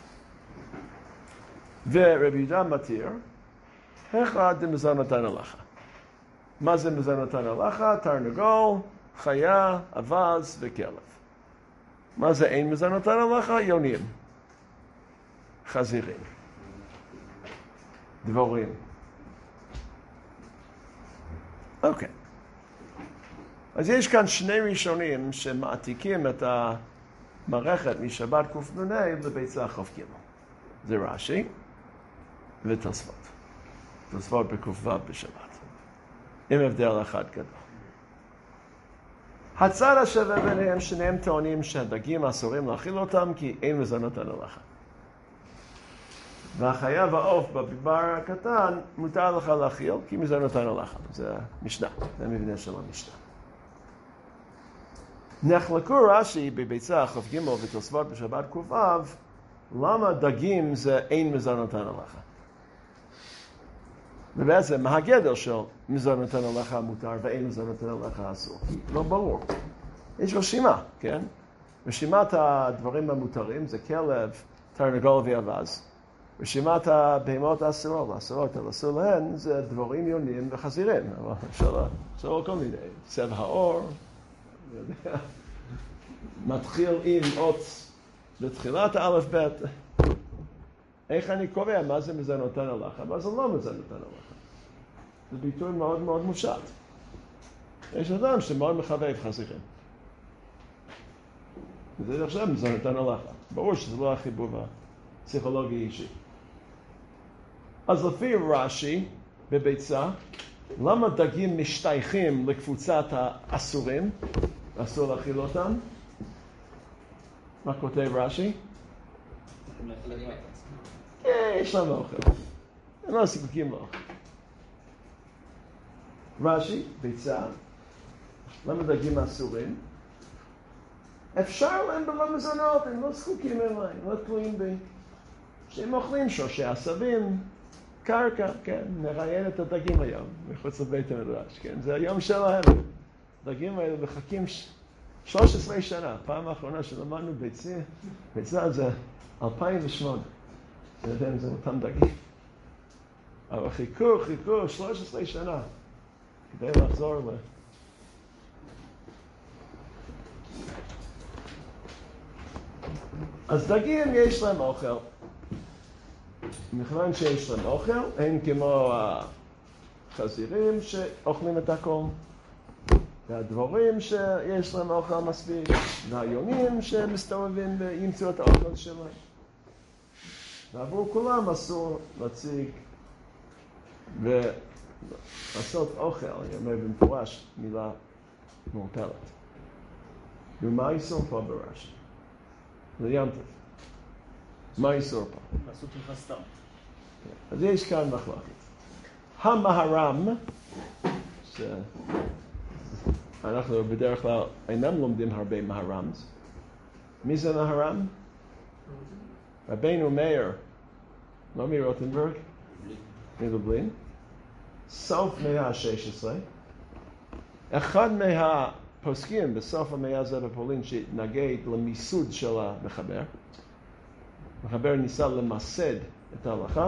ורבי יהודה מתיר, אחד מזונותנו לך. מה זה מזונותנו לך? תרנגול, חיה, אווז וכלב. מה זה אין מזונותנו לך? יונים, חזירים, דבורים. אוקיי. אז יש כאן שני ראשונים שמעתיקים את המערכת משבת קנ"ה לביצה כ"ג. זה רש"י ותוספות. תוספות בק"ו בשבת. עם הבדל אחד גדול. הצד השווה ביניהם שניהם טוענים שהדגים אסורים להאכיל אותם כי אין מזונות הנולחה. והחיה והעוף בבר הקטן מותר לך להאכיל כי מזונות הנולחה. זה המשנה, זה המבנה של המשנה. נחלקו רש"י בביצה כ"ג ותוספות בשבת ק"ו, למה דגים זה אין מזונות הנולחה? ובעצם מה הגדר של מזונות הנולחה מותר ואין מזונות הנולחה אסור? לא ברור. יש רשימה, כן? רשימת הדברים המותרים זה כלב, תרנגול ואבז. רשימת הבהמות האסורות, האסורות, אסור להן זה דבורים, יונים וחזירים. אבל אפשר לעשות כל מיני. צבע העור, מתחיל עם אות בתחילת האלף בית. איך אני קובע מה זה מזונות הנולחה? מה זה לא מזונות הנולחה? זה ביטוי מאוד מאוד מופשט. יש אדם שמאוד מחבב חזירים. וזה נחשב מזונות הנולחה. ברור שזה לא החיבור הפסיכולוגי אישי. אז לפי רש"י בביצה, למה דגים משתייכים לקבוצת האסורים? אסור להאכיל אותם? מה כותב רש"י? יש להם אוכל. הם לא זקוקים לאוכל. רש"י, ביצה, למה דגים אסורים? אפשר להם בלא מזונות, הם לא זקוקים אליי, לא תלויים בי. שהם אוכלים שורשי עשבים, קרקע, כן, נראיין את הדגים היום, מחוץ לבית המדרש, כן, זה היום שלהם. הדגים האלה מחכים שלוש עשרה שנה, פעם האחרונה שלמדנו ביצה, ביצה זה אלפיים ושמונה. אני יודע אם זה אותם דגים. אבל חיכו, חיכו, שלוש עשרה שנה, כדי לחזור ל... אז דגים יש להם אוכל. מכיוון שיש להם אוכל, הם כמו החזירים שאוכלים את הכל. והדבורים שיש להם אוכל מספיק, והיונים שמסתובבים וימצאו את האוכל שלהם. ועבור כולם אסור להציג ולעשות אוכל, אני אומר במפורש, מילה מעורפלת. ומה איסור פה ברש"י? זה ים טוב. מה איסור פה? לעשות לך סתם. אז יש כאן מחלוקת. המהר"ם, שאנחנו בדרך כלל אינם לומדים הרבה מהר"ם. מי זה מהר"ם? רבינו מאיר, לא מרוטנברג, מלובלין, סוף מאה ה-שש עשרה. אחד מהפוסקים בסוף המאה הזה בפולין שהתנגד למיסוד של המחבר. המחבר ניסה למסד את ההלכה.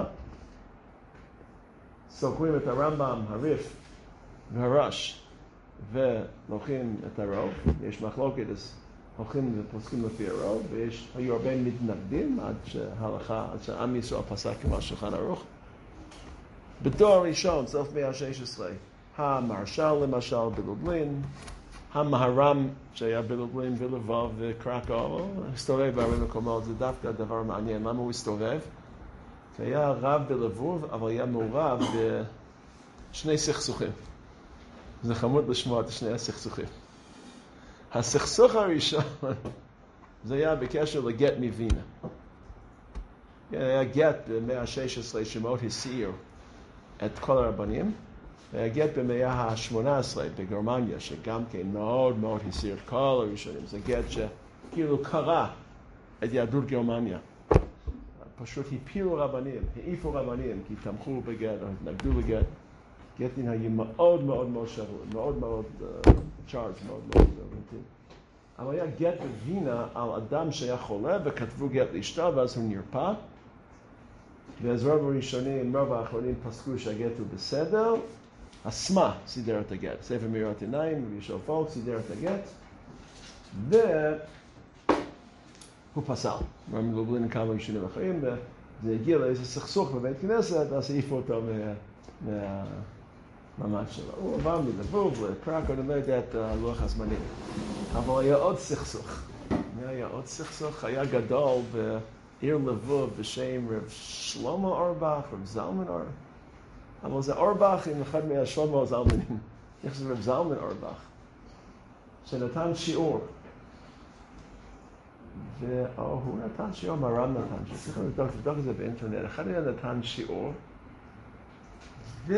סוקרים את הרמב"ם, הריף והרש ולוקחים את הרוב. יש מחלוקת, אז הולכים ופוסקים לפי הרוב, ויש, היו הרבה מתנגדים עד שההלכה, עד שעם ישראל פסק כמו שולחן ערוך. בדור הראשון, סוף מאה ה-שש עשרה, המרשל למשל בלובלין, המהר"ם שהיה בלובלין ולבוב וקרקוב, הסתובב בהרבה מקומות, זה דווקא דבר מעניין. למה הוא הסתובב? כי היה רב בלבוב, אבל היה מעורב בשני סכסוכים. זה חמוד לשמוע את שני הסכסוכים. הסכסוך הראשון, זה היה בקשר לגט מווינה. היה גט במאה ה-שש עשרה שמאוד הסעיר את כל הרבנים, והיה גט במאה ה-שמונה עשרה בגרמניה, שגם כן מאוד מאוד הסעיר את כל הראשונים. זה גט שכאילו קרע את יהדות גרמניה. פשוט הפילו רבנים, העיפו רבנים, כי תמכו בגט או התנגדו לגט. גטים היו מאוד מאוד מאוד שבוע, מאוד מאוד צ'ארג', מאוד מאוד רבנטים. אבל היה גט בווינה על אדם שהיה חולה וכתבו גט לאשתו ואז הוא נרפא. ואז רוב הראשונים, רוב האחרונים פסקו שהגט הוא בסדר. הסמה סידר את הגט, ספר מאירות עיניים וישוע פולק סידר את הגט. והוא פסל. מלובלין כמה ראשונים אחרים, וזה הגיע לאיזה סכסוך בבית כנסת, אז העיפו אותו מה... מה... ממש שלא. הוא עבר מלבוב לפראג, אני לא יודע את לוח הזמנים. אבל היה עוד סכסוך. היה עוד סכסוך, היה גדול בעיר לבוב בשם רב שלמה אורבך, רב זלמן אורבך. אבל זה אורבך עם אחד מהשלמה זלמנים. איך זה רב זלמן אורבך? שנתן שיעור. והוא נתן שיעור, מרם נתן שיעור. צריכים לבדוק, לבדוק את זה באינטרנט. אחד היה נתן שיעור. ו...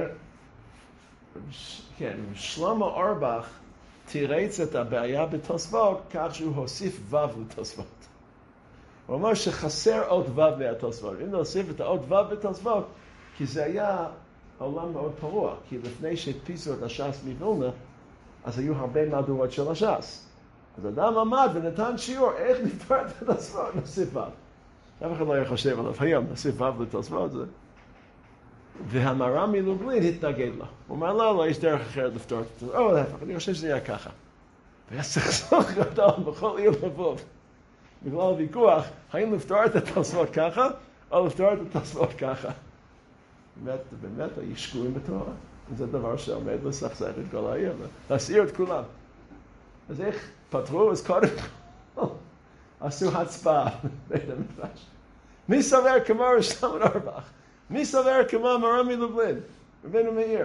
כן, שלמה אורבך תירץ את הבעיה בתוספות כך שהוא הוסיף וו לתוספות. הוא אומר שחסר עוד וו מהתוספות. אם להוסיף את העוד וו בתוספות, כי זה היה עולם מאוד פרוע, כי לפני שהדפיסו את הש"ס מווילנה, אז היו הרבה מהדורות של הש"ס. אז אדם עמד ונתן שיעור, איך נפתור את התוספות? נוסיף וו. אף אחד לא היה חושב עליו היום, נוסיף וו לתוספות זה. והמרם מלובלין התנגד לו. הוא אמר, לא, לא, יש דרך אחרת לפתור את זה. או, להפך, אני חושב שזה יהיה ככה. והיה סכסוך גדול בכל עיר לבוב. בגלל הוויכוח, האם לפתור את התוספות ככה, או לפתור את התוספות ככה. באמת, באמת, היו שקועים בתורה. זה דבר שעומד לסכסך את כל העיר, להסעיר את כולם. אז איך פתרו? אז קודם כל, עשו הצבעה בית המדרש. מי סובר כמו רב שלמה אורבך? מי סובר כמו מרם מלובלין? רבנו מאיר.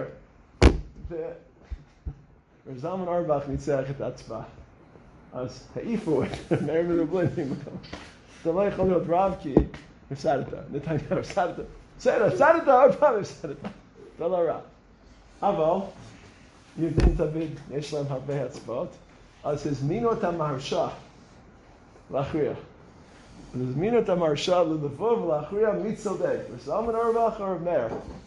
ורב זלמן אורבך ניצח את ההצבעה. אז העיפו את מאיר מלובלין ממקום. אתה לא יכול להיות רב כי הפסדת. נתניהו, הפסדת. בסדר, הפסדת עוד פעם, הפסדת. זה לא רב. אבל, יהודים תמיד, יש להם הרבה הצבעות. אז הזמינו את המהרש"א להכריע. הזמינו את המהרש"א ללבוב ולהכריע מי צודק, זלמן אורבך או רב מאיר.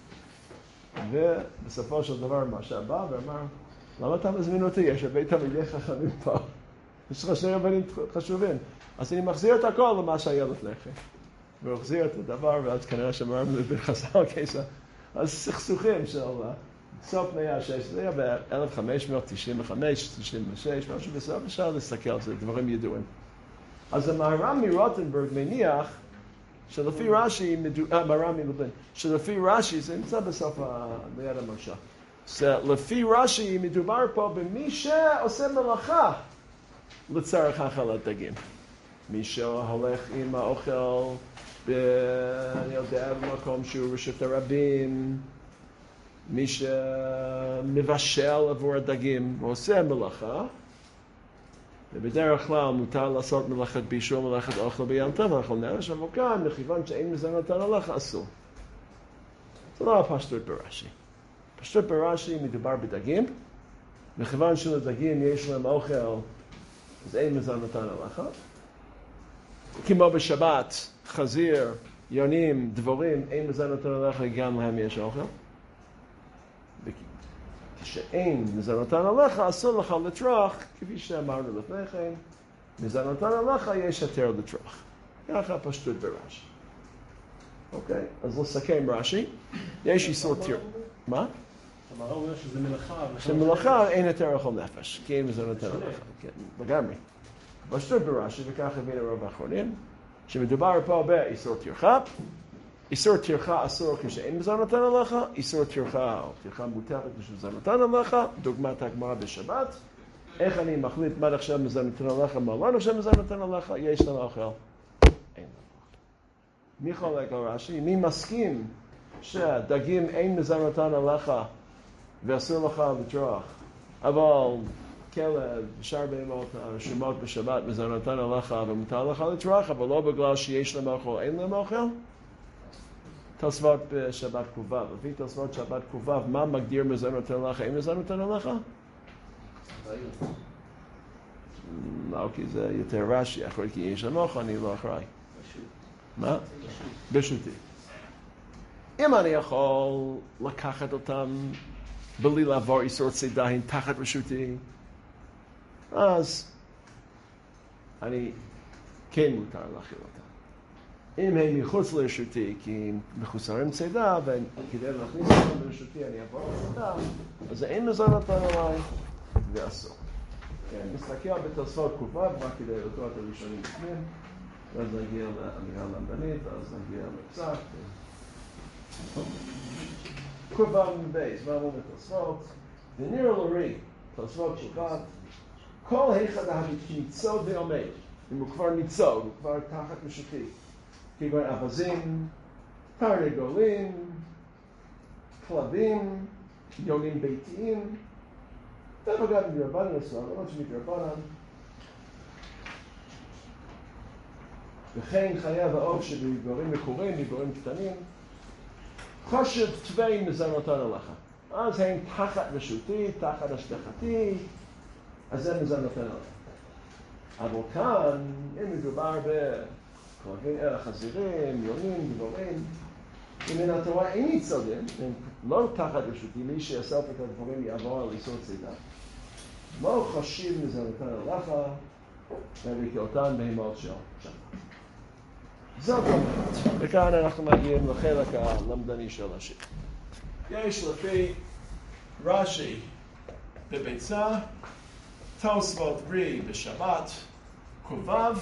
ובסופו של דבר המהרש"א בא ואמר, למה אתה מזמין אותי? יש הרבה תלמידי חכמים פה. יש לך שני רבנים חשובים. אז אני מחזיר את הכל למה שהיה לפני כן. והוא החזיר את הדבר, ואז כנראה שמרם מלובלין חזר קיסר. אז סכסוכים של סוף מאה ה-שש עשרה, זה היה ב-אלף חמש מאות תשעים וחמש תשעים ושש, משהו בסוף, אפשר להסתכל על זה, דברים ידועים. אז המהר"ם מרוטנברג מניח שלפי רש"י, מהר"ם מלובלין, שלפי רש"י, זה נמצא בסוף ליד המהרש"א, שלפי רש"י מדובר פה במי שעושה מלאכה לצורך האכלת דגים. מי שהולך עם האוכל, אני יודע, במקום שהוא רשות הרבים, מי שמבשל עבור הדגים, הוא עושה מלאכה, ובדרך כלל מותר לעשות מלאכת בישול, מלאכת אוכל בים טוב, אנחנו נראה שם כאן, מכיוון שאין מזה נתן הלכה, אסור. זה לא הפשטות ברש"י. פשטות ברש"י מדובר בדגים, מכיוון שלדגים יש להם אוכל, אז אין מזה נתן הלכה. כמו בשבת, חזיר, יונים, דבורים, אין מזה נתן הלכה, גם להם יש אוכל. כשאין מזונותן עליך, אסור לך לטרוח, כפי שאמרנו לפני כן, מזונותן עליך יש היתר לטרוח. ככה פשטות ברש"י. אוקיי? אז לסכם רש"י, יש איסור טרחה. מה? המהר"ם אומר שזה מלאכה. שמלאכה אין היתר לכל נפש, כי אין מזונותן עליך. כן, לגמרי. פשטות ברש"י, וכך הבינו רוב האחרונים, שמדובר פה באיסור טרחה, איסור טרחה אסור כשאין מזונותן עליך, איסור טרחה או טרחה מותרת כשמזונותן עליך, דוגמת הגמרא בשבת. איך אני מחליט מה נחשב מזונותן עליך, מה לא נחשב מזונותן עליך, יש לנו אוכל, אין לנו אוכל. מי חולק על רש"י? מי מסכים שדגים אין מזונותן עליך ואסור לך לטרוח, אבל כלב, שאר בהמות הרשומות בשבת מזונותן עליך ומותר לך לטרוח, אבל לא בגלל שיש להם אוכל, אין להם אוכל? תוספות בשבת ק"ו, לפי תוספות שבת ק"ו, מה מגדיר מזונותן עליך? אין מזונותן עליך? לא, כי זה יותר רש"י, אחרי כי יש המוח, אני לא אחראי. מה? ברשותי. אם אני יכול לקחת אותם בלי לעבור איסור צידה תחת רשותי, אז אני כן מותר להכיל אותם. אם הם מחוץ לרשותי, כי הם מחוסרים צידה, וכדי להכניס אותם לרשותי אני אעבור אותם, אז אין מזונותן עליי, ואסור. כן, נסתכל בתוספות ק"ו, רק כדי לראות את הראשונים בפנים, ואז נגיע לאמירה למדנית, ואז נגיע לקצת. קובב מבייס, מה אומרים לתוספות? ונראה לורי, תוספות שבת, כל היחד ההבית כניצוד ועומד, אם הוא כבר ניצוד, הוא כבר תחת משותי, כגון אבזים, תרנגולים, כלבים, יונים ביתיים, ובגד מדרבנן לסוהר, לא שמדרבנן, וכן חיה ועוף שבגורים מקורים, בגורים קטנים, חושב תווי מזונותן עליך. אז הם תחת רשותי, תחת השגחתי, אז זה מזונותן עליך. אבל כאן, אם מדובר בחזירים, יונים, דבורים, אם מן התורה אין ניצודים, הם לא תחת רשותי, מי שיאסף את הדברים יעבור על איסור צידה. לא חשיב מזונותן עליך, והביא אותן בהמות של שמה. זאת אומרת, וכאן אנחנו מגיעים לחלק הלמדני של השיר. יש לפי רש"י בביצה, תוספות רי בשבת, קובב,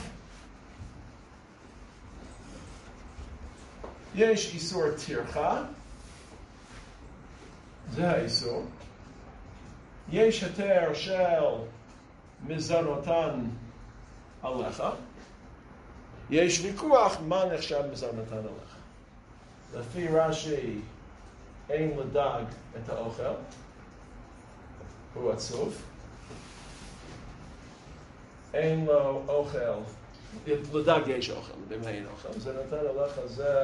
יש איסור טרחה, זה האיסור, יש היתר של מזונותן עליך, יש ויכוח מה נחשב מזונותן עליך. לפי רש"י אין לדג את האוכל, הוא עצוב. אין לו אוכל, לדג יש אוכל, אם אין אוכל. מזונותן עליך זה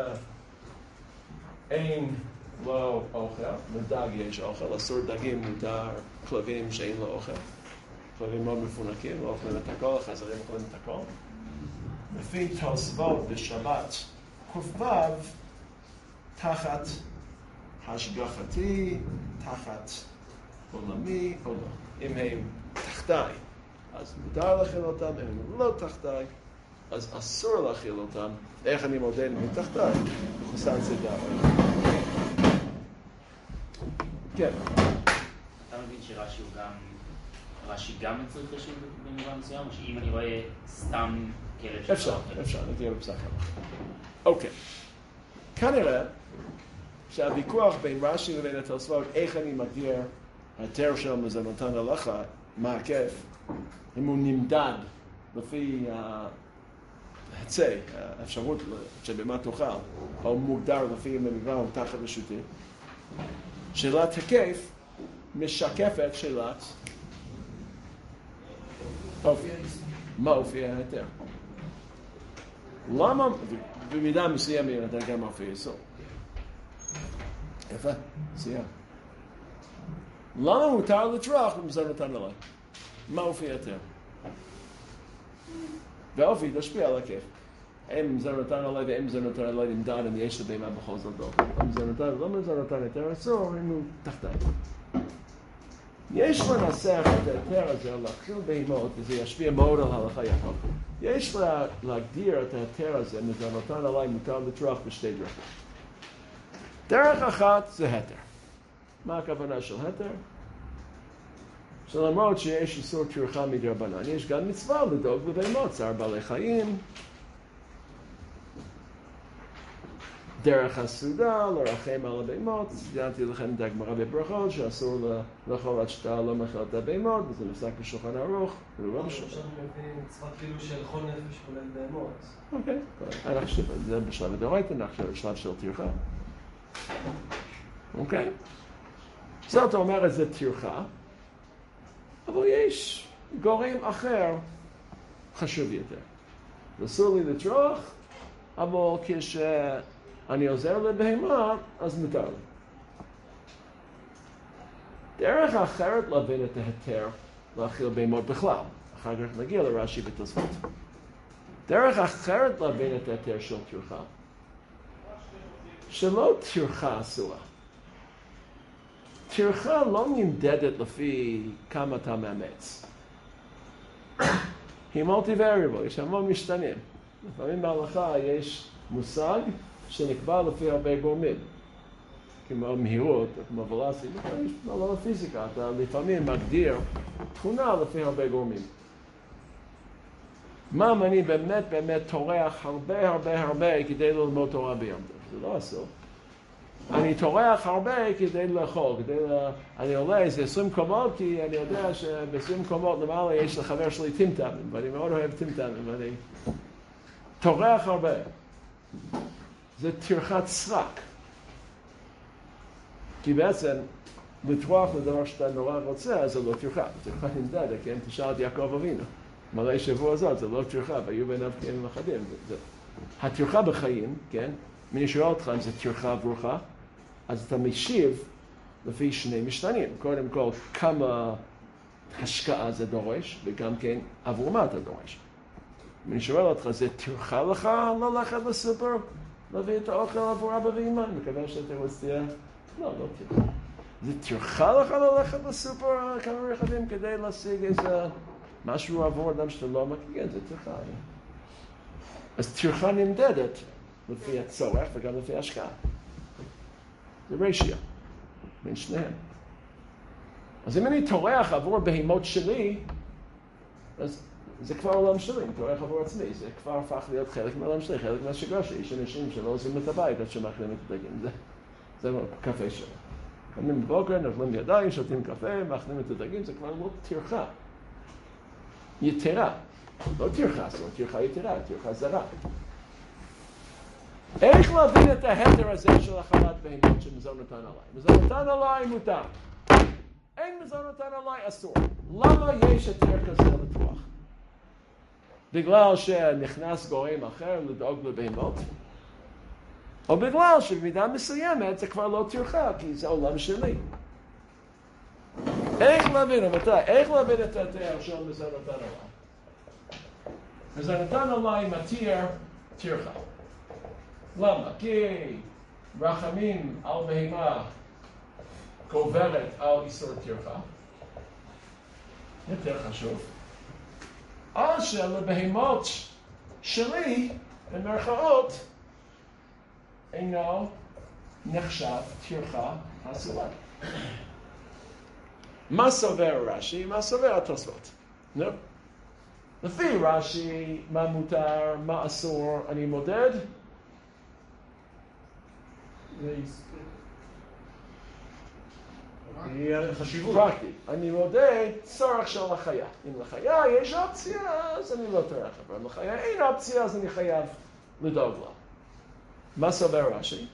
אין לו אוכל, לדג יש אוכל, אסור דגים מותר כלבים שאין לו אוכל. כלבים מאוד מפונקים, לא אוכלים את הכל, חזרים אוכלים את הכל. לפי תוספות בשבת קובב, תחת השגחתי, תחת עולמי, או לא. אם הם תחתיי, אז מותר להכיל אותם, אם הם לא תחתיי, אז אסור להכיל אותם. איך אני מודד אם הם תחתיי? מחוסן צידה. כן. אתה מבין שרש"י הוא גם, רש"י גם צריך רשות במובן מסוים, או שאם אני רואה סתם כלב אפשר, אפשר, נגיע בפסק הלכה. אוקיי. כנראה שהוויכוח בין רש"י לבין התוספות, איך אני מגדיר היתר של מזונותן עליך, מה הכיף, אם הוא נמדד לפי ההצע, האפשרות שבמה תאכל, או מוגדר לפי המגבר הוא תחת רשותי, שאלת הכיף משקפת שאלת אופי. מה אופי ההיתר? למה, במידה מסוימת אתה גם אופי איסור. יפה, סייע. למה מותר לטרוח במזונותן עליי? מה אופי היתר? והאופי תשפיע על הכיף. אם מזונותן עליי ואם מזונותן עליי נמדד, אם יש לבהמה בכל זאת לא. אם מזונותן, לא מזונותן היתר אסור, אם הוא תחתיי. יש לנסח את ההיתר הזה, להכיל בהמות, וזה ישפיע מאוד על הלכה יעקב. יש לה, להגדיר את ההיתר הזה, מזונותן עליי מותר לטרוח בשתי דרכים. דרך אחת זה היתר. מה הכוונה של היתר? שלמרות שיש איסור טרחה מדרבנן, יש גם מצווה לדאוג לבהמות, צער בעלי חיים, דרך הסעודה, לרחם על הבהמות. ציינתי לכם את הגמרא בברכות, שאסור לאכול עד שאתה לא מאכל את הבהמות, וזה נפסק בשולחן ערוך. עכשיו מבין מצוות כאילו של כל נפש כולל בהמות. אוקיי, אני חושב, זה בשלב הדאורייתא, אנחנו בשלב של טרחה. אוקיי? זאת אומרת, זה טרחה, אבל יש גורם אחר חשוב יותר. אסור לי לטרוח, אבל כשאני עוזר לבהמה, אז מותר לי. דרך אחרת להבין את ההיתר להאכיל בהמות בכלל. אחר כך נגיע לרש"י בתוספות. דרך אחרת להבין את ההיתר של טרחה. שלא טרחה אסורה. טרחה לא נמדדת לפי כמה אתה מאמץ. היא מולטי-וריאבל, יש המון משתנים. לפעמים בהלכה יש מושג שנקבע לפי הרבה גורמים. כמו מהירות, כמו ולאסי, לא לפיזיקה, אתה לפעמים מגדיר תכונה לפי הרבה גורמים. מה אם אני באמת באמת טורח הרבה הרבה הרבה כדי ללמוד תורה ביום טוב? זה לא אסור. אני טורח הרבה כדי לאכול, כדי לה... אני עולה איזה עשרים קומות, כי אני יודע שב-עשרים קומות למעלה יש לחבר שלי טמטמים, ואני מאוד אוהב טמטמים, ואני טורח הרבה. זה טרחת סרק. כי בעצם, לטרוח לדבר שאתה נורא רוצה, אז זה לא טרחה. טרחה נמדדת, כן? תשאל את יעקב אבינו. מלא שבוע הזאת, זה לא טרחה, והיו ביניו כימים אחדים. הטרחה בחיים, כן? מי שואל אותך אם זה טרחה עבורך, אז אתה משיב לפי שני משתנים. קודם כל, כמה השקעה זה דורש, וגם כן עבור מה אתה דורש. מי שואל אותך, זה טרחה לך ללכת לסופר, להביא את האוכל עבור אבא ואמא? אני מקווה שאתה רוצה... לא, לא טרחה. זה טרחה לך ללכת לסופר כמה רכבים כדי להשיג איזה משהו עבור אדם שאתה לא מכיר, זה טרחה. אז טרחה נמדדת לפי הצורך וגם לפי השקעה. זה רשיו בין שניהם. אז אם אני טורח עבור בהימות שלי, אז זה כבר עולם שלי, אני טורח עבור עצמי, זה כבר הפך להיות חלק מהעולם שלי, חלק מהשגרה שלי. יש אנשים שלא עוזבים את הבית עד שמאכלים את הדגים, זה, זה קפה שלו. קמים בבוקר, נאכלים ידיים, שותים קפה, מאכלים את הדגים, זה כבר לא טרחה. יתרה. לא טרחה, זה לא טרחה יתרה, טרחה זרה. איך להבין את ההתר הזה של החלת בהמות שמזון נתן עליי? מזון נתן עליי מותר. אין מזון נתן עליי אסור. למה יש התר כזה לטרוח? בגלל שנכנס גורם אחר לדאוג לבהמות? או בגלל שבמידה מסוימת זה כבר לא טרחה, כי זה עולם שלי. איך להבין, רבותיי, איך להבין את ההתר של מזון נתן עליי? מזון נתן עליי מתיר טרחה. למה? כי רחמים על בהמה גוברת על איסור טרחה. יותר חשוב. או שלבהמות שלי, במרכאות, אינו נחשב טרחה אסורה. מה סובר רש"י? מה סובר התוספות? נו. לפי רש"י, מה מותר, מה אסור, אני מודד? חשיבות. פרקטי. אני מודד צורך של החיה. אם לחיה יש אופציה, אז אני לא טורח. אבל אם לחיה אין אופציה, אז אני חייב לדאוג לה. מה סובר רש"י?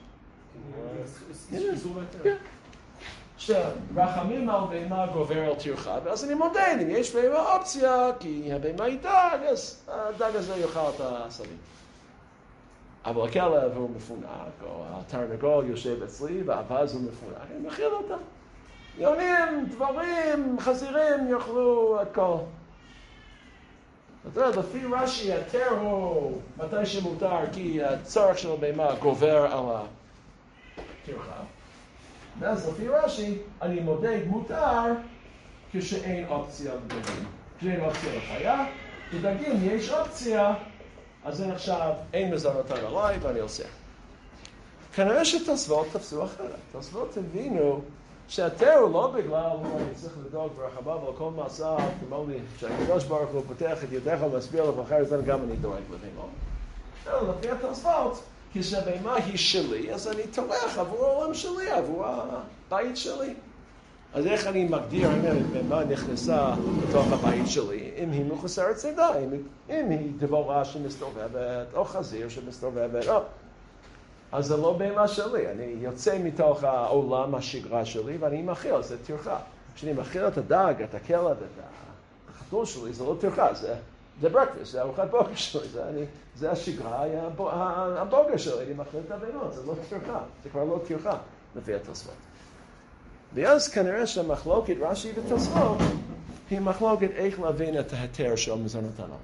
שרחמים על בהמה גובר על טרחה, ואז אני מודד, אם יש בהמה אופציה, כי הבהמה היא דג, אז הדג הזה יאכל את העשבים. אבל הכלב הוא מפונק, או התרנגול יושב אצלי, והאבז הוא מפונק, אני מכיל אותה. יונים, דברים, חזירים יאכלו את כל. אתה יודע, לפי רש"י, התר הוא מתי שמותר, כי הצורך של הבהמה גובר על הטרחה. ואז לפי רש"י, אני מודד מותר כשאין אופציה לדגים. כשאין אופציה לחיה, לדגים יש אופציה, אז זה נחשב, אין מזון נתן עליי ואני עושה. כנראה שתוספות תפסו אחרת. תוספות הבינו שהתר הוא לא בגלל הוא אני צריך לדאוג ברחבה ועל כל מעשה, כמו לי, שהקדוש ברוך הוא פותח את ידיך ומסביר לך אחרת, זה גם אני דואג לבהמה. אלא לפי התוספות, כשהבהמה היא שלי, אז אני טורח עבור העולם שלי, עבור הבית שלי. אז איך אני מגדיר אם הבהמה נכנסה לתוך הבית שלי, אם היא מחוסרת צידה, אם, אם היא דבורה שמסתובבת, או חזיר שמסתובבת, או... אז זה לא בהמה שלי, אני יוצא מתוך העולם השגרה שלי ואני מאכיל, זה טרחה. כשאני מאכיל את הדג, את הכלב, את החתול שלי, זה לא טרחה, זה, זה ברקפסט, זה ארוחת בוקר שלי, זה, אני, זה השגרה, הבוקר שלי, אני מאכיל את הבהמות, זה לא טרחה, זה כבר לא טרחה, לפי התוספות. ואז כנראה שהמחלוקת רש"י ותוספות היא מחלוקת איך להבין את ההתר של מזון נתן עליי.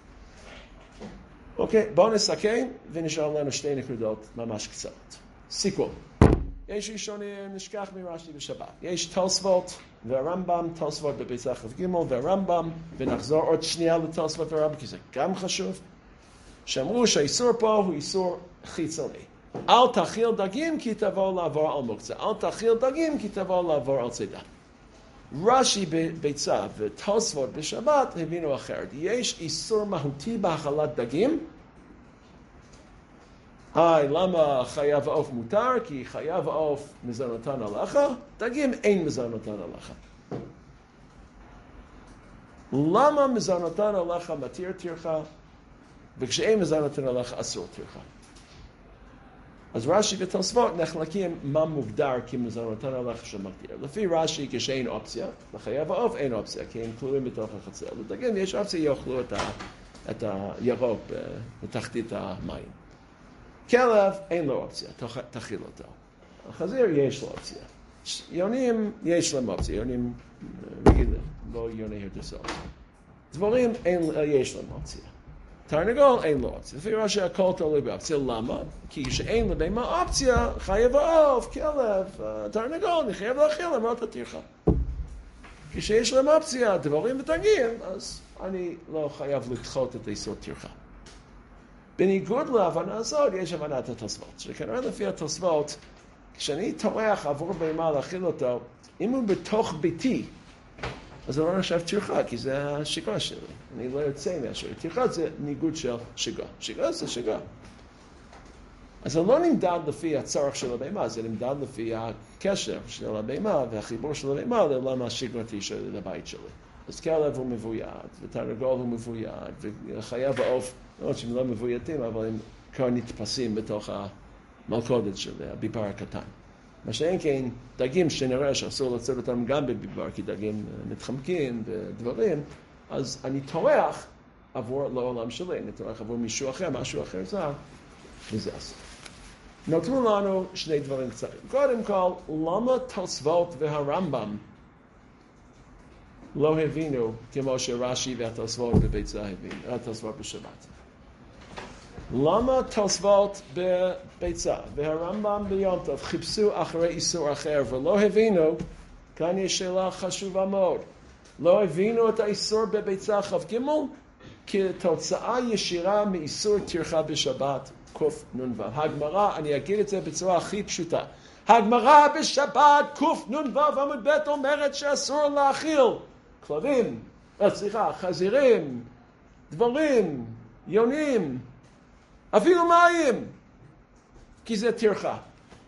אוקיי, בואו נסכם ונשאר לנו שתי נקודות ממש קצרות. סיכום. יש ראשונים, נשכח מרש"י בשבת. יש תוספות והרמב"ם, תוספות בביצה כ"ג והרמב"ם, ונחזור עוד שנייה לתוספות והרמב"ם, כי זה גם חשוב. שאמרו שהאיסור פה הוא איסור חיצוני. אל תאכיל דגים כי תבוא לעבור על מוקצה. אל תאכיל דגים כי תבוא לעבור על צידה. רש"י בביצה ותוספות בשבת הבינו אחרת. יש איסור מהותי בהאכלת דגים, היי, למה חייב העוף מותר? כי חייב העוף מזונותן הלכה, דגים אין מזונותן הלכה. למה מזונותן הלכה מתיר טרחה, וכשאין מזונותן הלכה אסור טרחה? אז רש"י ותוספות נחלקים מה מוגדר כמזונותן הלכה שמתיר. לפי רש"י כשאין אופציה, לחייב העוף אין אופציה, כי הם כלולים בתוך החצר. לדגים יש אופציה, יאכלו את, ה, את הירוק בתחתית המים. כלב אין לו אופציה, תאכיל אותו. החזיר יש לו אופציה. יונים יש להם אופציה, יונים רגילים, לא יוני הרדסות. דבורים אין, יש להם אופציה. תרנגול אין לו אופציה. לפי רש"י הכל תלוי באופציה. למה? כי כשאין לבהמה אופציה, חייב העוף, כלב, תרנגול, אני חייב להאכיל למרות הטרחה. כשיש להם אופציה, דבורים ודגים, אז אני לא חייב לדחות את איסור טרחה. בניגוד להבנה הזאת, יש הבנת התוספות. שכנראה לפי התוספות, כשאני טורח עבור בהמה להאכיל אותו, אם הוא בתוך ביתי, אז זה לא נחשב טרחה, כי זה השגרה שלי. אני לא יוצא מהשגרה. טרחה זה ניגוד של שגרה. שגרה זה שגרה. אז זה לא נמדד לפי הצורך של הבהמה, זה נמדד לפי הקשר של הבהמה והחיבור של הבהמה לעולם השגרתי של הבית שלי. אז כלב הוא מבויד, ותרנגול הוא מבויד, וחייב העוף, לא שהם לא מבוידים, אבל הם כבר נתפסים בתוך המלכודת של הביבר הקטן. מה שאין כן, דגים שנראה שאסור לצאת אותם גם בביבר, כי דגים מתחמקים ודברים, אז אני טורח עבור לעולם שלי, אני טורח עבור מישהו אחר, משהו אחר זר, וזה אסור. נותרו לנו שני דברים קצרים. קודם כל, למה תוספות והרמב"ם לא הבינו כמו שרש"י והתוספות בביצה הבינו, התוספות בשבת? למה תוספות בביצה והרמב"ם ביום טוב חיפשו אחרי איסור אחר ולא הבינו? כאן יש שאלה חשובה מאוד. לא הבינו את האיסור בביצה כ"ג כתוצאה ישירה מאיסור טרחה בשבת קנ"ו. הגמרא, אני אגיד את זה בצורה הכי פשוטה. הגמרא בשבת קנ"ו עמוד ב' אומרת שאסור להאכיל כלבים, סליחה, חזירים, דבורים, יונים, אפילו מים, כי זה טרחה.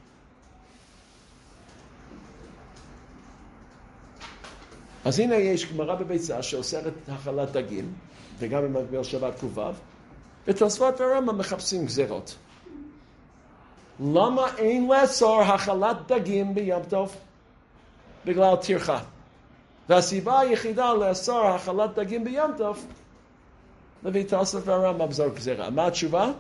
אז הנה יש גמרא בביצה שאוסרת האכלת דגים, וגם במקביל שבת ק"ו, ותוספות והרמב"ם מחפשים גזירות. למה אין לאסור האכלת דגים ביום טוב? בגלל טרחה. והסיבה היחידה לאסור האכלת דגים ביום טוב, לפי תוספות והרמב"ם זו גזירה. מה התשובה?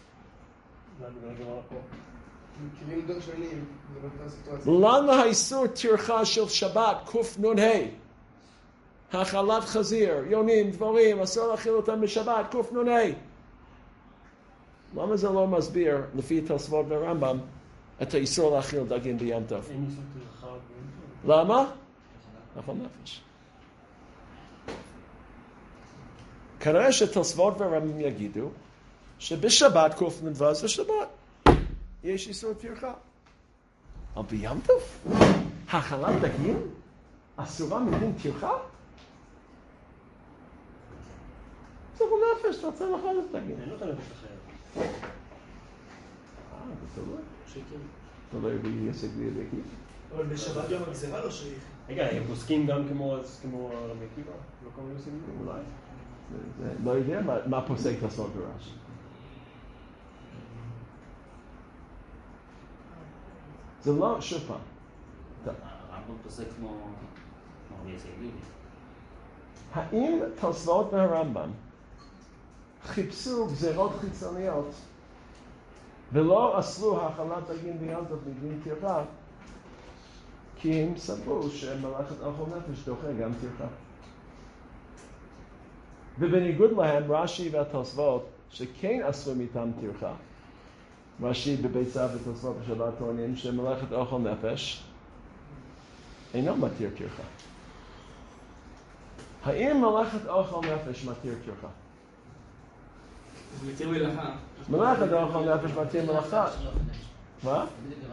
למה האיסור טרחה של שבת קנ"ה? האכלת חזיר, יונים, דבורים, אסור להאכיל אותם בשבת קנ"ה. למה זה לא מסביר, לפי תוספות והרמב"ם, את האיסור להאכיל דגים ביום טוב? אין איסור טרחה. למה? נכון נפש. כנראה שתוספות והרמב"ם יגידו שבשבת קנ"ו זה שבת. יש איסור טרחה. אבל ביום טוב? האכלת דגים? אסורה מדין טרחה? זה נפש, אתה רוצה לאכול את דגים. אין לך נפש אחרת. אה, זה תלוי. תלוי ביסק וידקים. אבל בשבת יום הגזירה לא שייך. רגע, הם פוסקים גם כמו רבי עקיבא? לא כמו יוסף? אולי. לא יודע מה פוסק תוספות ורש"י. זה לא, שוב פעם. הרמב"ם פוסק כמו רבי יוסף גלילי. האם תוספות והרמב"ם חיפשו גזירות חיצוניות ולא אסרו האכלת דגים ביום טוב מדין טרחה, כי הם סברו שמלאכת אוכל נפש דוחה גם טרחה. ובניגוד להם, רש"י והתוספות שכן אסרו מטעם טרחה, רש"י בביצה ותוספות בשבת טוענים שמלאכת אוכל נפש אינו מתיר טרחה. האם מלאכת אוכל נפש מתיר טרחה? זה מתיר מלאכה. מלאכת אוכל נפש מתיר מלאכה. מה?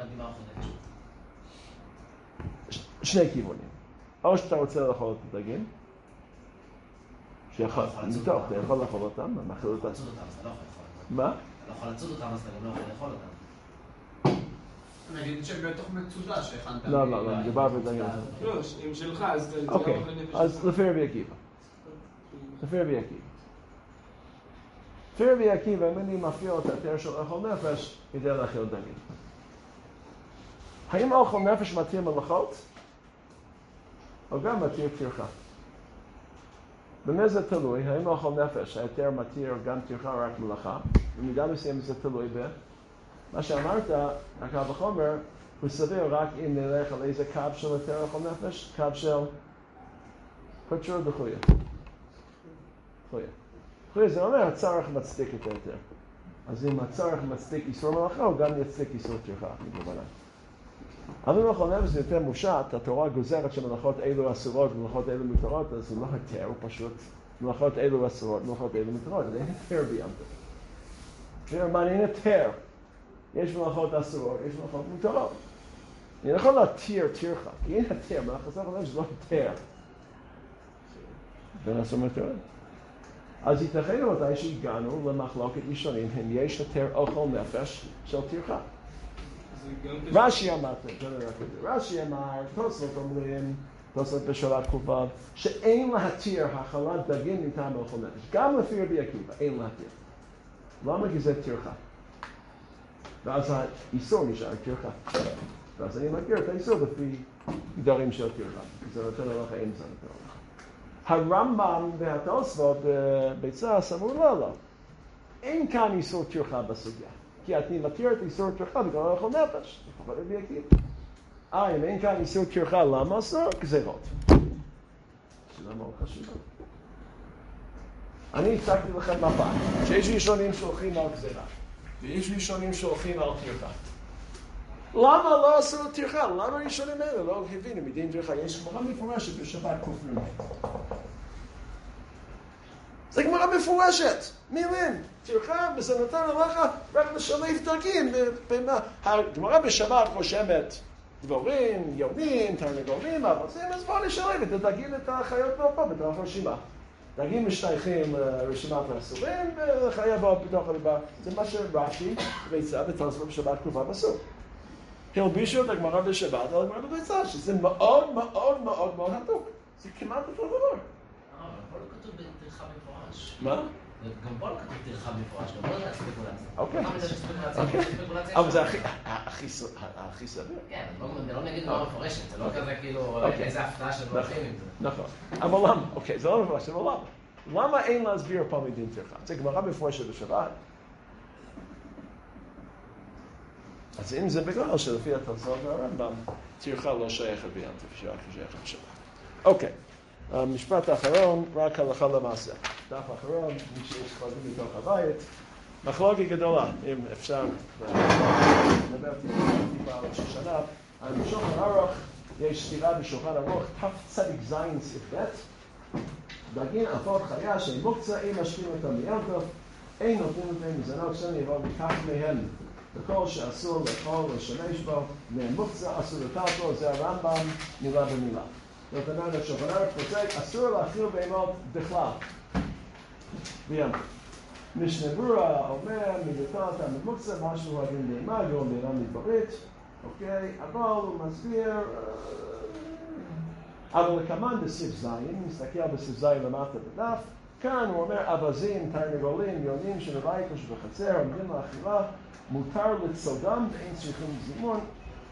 שני כיוונים. או שאתה רוצה לאכול את הדגים, שיכול, מתוך, אתה יכול לאכול אותם, מאכיל אותם. מה? לא יכול לצוד אותם, אז אתה גם לא יכול לאכול אותם. נגיד שבתוך מצודה שהכנת... לא, לא, לא, מדובר בדגים. לא, אם שלך, אז זה... אוקיי, אז לפי רבי עקיבא. לפי רבי עקיבא. לפי רבי עקיבא, אם אני מפעיל את ההיתר של אוכל נפש, כדי להאכיל דגים. האם אוכל נפש מתיר מלאכות? או גם מתיר טרחה? במה זה תלוי? האם אוכל נפש, ההיתר מתיר גם טרחה או רק מלאכה? במידה מסוימת זה תלוי ב... מה שאמרת, הקו החומר, הוא סביר רק אם נלך על איזה קו של היתר אוכל נפש, קו של פטור דחויה. דחויה. דחויה זה אומר, הצורך מצדיק את היתר. אז אם הצורך מצדיק איסור מלאכה, הוא גם יצדיק איסור טרחה, מכוונה. אבל אוכל נפש זה יותר מושט, התורה גוזרת שמלאכות אלו אסורות ומלאכות אלו מותרות, אז זה לא היתר, הוא פשוט מלאכות אלו אסורות ומלאכות אלו מותרות, זה היתר בימתו. זה מעניין היתר. יש מלאכות אסורות, יש מלאכות מותרות. אני יכול להתיר טרחה, כי אין היתר, מלאכות אסורות זה לא היתר. זה אסור מותרות. אז ייתכן מתי שהגענו למחלוקת ראשונים, אם יש היתר אוכל נפש של טרחה. רש"י אמר, רש"י אמר, תוספות אומרים, תוספות בשבת ק"ו, שאין להתיר האכלת דגים מטעם אוכל נפש. גם לפי רבי עקיבא, אין להתיר. למה? כי זה טרחה. ואז האיסור נשאר טרחה. ואז אני מכיר את האיסור לפי דברים של טרחה. כי זה נותן לך אין זה נותן לך. הרמב"ם והתוספות בביצה סברו לא, לא. אין כאן איסור טרחה בסוגיה. כי אני מתיר את איסור טרחה בגלל אוכל נפש. לפחות רבי עקיבא. אה, אם אין כאן איסור טרחה, למה אסור? גזירות. שזה מאוד חשוב. אני הצגתי לכם מפה, שיש ראשונים שהולכים על גזירה, ויש ראשונים שהולכים על טרחה. למה לא עשו טרחה? למה הראשונים האלה לא הבינו מדין טרחה? יש גמרא מפורשת בשבת ק"מ. זה גמרא מפורשת, מילים, טרחה, וזה נתן לך רק לשלב דגים. הגמרא בשבת רושמת דבורים, יונים, תרנגולים, אבל זה מזמן לשלב את הדגים את החיות פה בתוך הרשימה. דגים משתייכים לרשימת האסורים וחייבות בתוך הליבה. זה מה שרש"י ביצה בתוספות בשבת ק"ו בסוף. הלבישו את הגמרא בשבת על הגמרא בביצה, שזה מאוד מאוד מאוד מאוד הדוק. זה כמעט אותו דבר. אה, אבל פה לא כתוב בטרחה מפורש. מה? גם פה לא כתוב טרחה מפורש, גם פה זה ספקולציה. אוקיי. כמה זה ספקולציה? ספקולציה. אבל זה הכי סביר. כן, זה לא נגיד מה מפורשת, זה לא כזה כאילו איזה הפתעה של מלכים עם זה. נכון. אבל למה? אוקיי, זה לא מפורש, אבל למה? למה אין להסביר פה מדין טרחה? זה גמרא מפורשת בשבת. אז אם זה בגלל שלפי התוספות והרמב"ם, טרחה לא שייכת ביום טוב, שרק שייכת בשבת. אוקיי, המשפט האחרון, רק הלכה למעשה. דף האחרון, מי שיש חלקים מתוך הבית. מחלוקת גדולה, אם אפשר לדבר טיפה על ראש השנה. על שולחן ערוך, יש סתירה בשולחן ערוך, תצ"ז סעיף ב', דגים עפות חיה שהם מוקצה, אם משקיעים אותם מיום טוב, אין נותנים אותם מזונות שם יבוא לקח מהם. וכל שאסור לאכול ולשמש בו, ומוקצה אסור לטלטו, זה הרמב"ם מילה במילה. זאת אומרת, השולחן ערוך פוסק, אסור להאכיל בהמות בכלל. ביום טוב. משנה ברורה אומר, מביתו אותם במוקצה, משהו הדין בהמה, גאון בהמה מדברית, אוקיי, אבל הוא מסביר, אבל לכמן בסעיף זין, מסתכל בסעיף זין למטה בדף, כאן הוא אומר, אבזים, תרנגולים, יונים שנבית או שבחצר, עומדים לאכילה, מותר לצודם ואין צריכים זימון.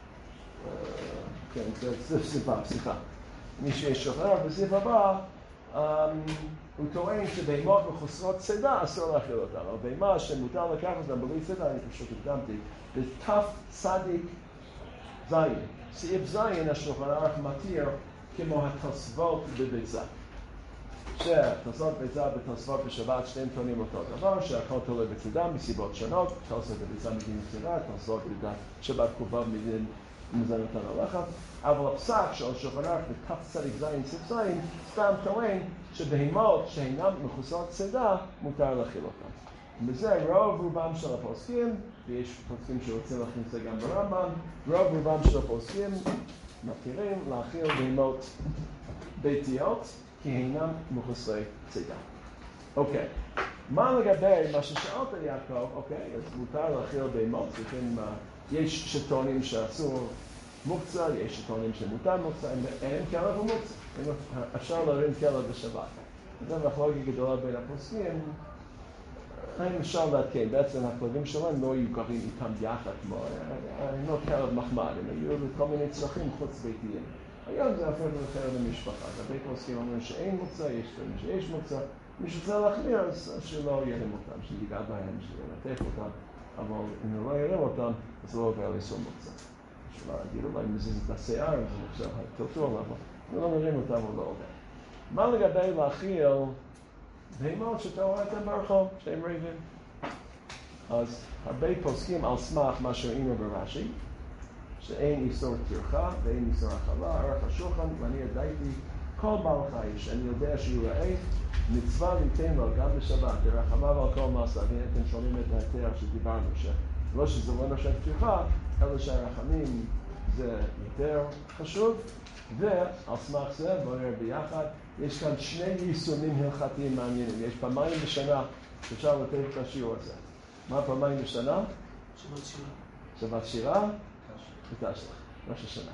כן, זה סעיף הבא, סליחה. מי שיש שוחרר בסעיף הבא, הוא טוען שבהמות מחוסרות צידה אסור להאכיל אותם, אבל בהמה שמותר לקחת אותם בלי צידה, אני פשוט הקדמתי, בתף צדיק זין. סעיף זין השולחן ערוך מתיר כמו התוספות בביצה. שתוספות ביצה בתוספות בשבת שניהם טוענים אותו דבר, שהכל תלוי בצידם מסיבות שונות, תוספות בביצה מדין צידה, תוספות בשבת ק"ו מדין מזונות הלכה. אבל הפסק של השולחן ערוך בתף צדיק זין סעיף זין סתם טוען שבהמות שאינם מחוסרות צידה מותר להאכיל אותם. וזה רוב רובם של הפוסקים, ויש פוסקים שרוצים להכניס את זה גם ברמב"ם, רוב רובם של הפוסקים מתירים להאכיל בהמות ביתיות כי אינם מחוסרי צידה. אוקיי. מה לגבי מה ששאלת יעקב, אוקיי, אז מותר להאכיל בהמות, יש שטוענים שאסור מוקצה, יש שטוענים שמותר מוקצה, אין כלב ומוקצה. אפשר להרים כלב בשבת. זה מחלוקת גדולה בין הפוסקים. האם אפשר להתקן, בעצם הכלבים שלהם לא היו גרים איתם יחד, כמו, לא כלב מחמד, הם היו לכל מיני צרכים חוץ ביתיים. היום זה הפך לחרב במשפחה. הרבה פוסקים אומרים שאין מוקצה, יש דברים שיש מוקצה. מי שצריך להחמיר, אז שלא ירים אותם, שיגע בהם, שילטף אותם, אבל אם הוא לא ירים אותם, אז לא עובר לאסור מוקצה. אפשר להגיד אולי מזיז את השיער, זה נחשב טלטול, אבל אם לא נרים אותם, הוא לא עובר. מה לגבי להאכיל בהמות שאתה רואה אותם ברחוב, שהם רעבים? אז הרבה פוסקים על סמך מה שראינו ברש"י, שאין איסור טרחה ואין איסור אכלה, ערך השולחן, ואני ידעתי כל בעל חי שאני יודע שהוא רעב, מצווה ליתן לו גם בשבת, ברחמיו על כל מעשה, והנה אתם שומעים את ההיתר שדיברנו, שלא שזה לא נחשב טרחה, אלא שהרחמים זה יותר חשוב, ועל סמך זה, בואו נראה ביחד, יש כאן שני יישומים הלכתיים מעניינים. יש פעמיים בשנה שאפשר לתת את השיעור הזה. מה פעמיים בשנה? שבת שירה. שבת שירה? ותשלח, ראש השנה.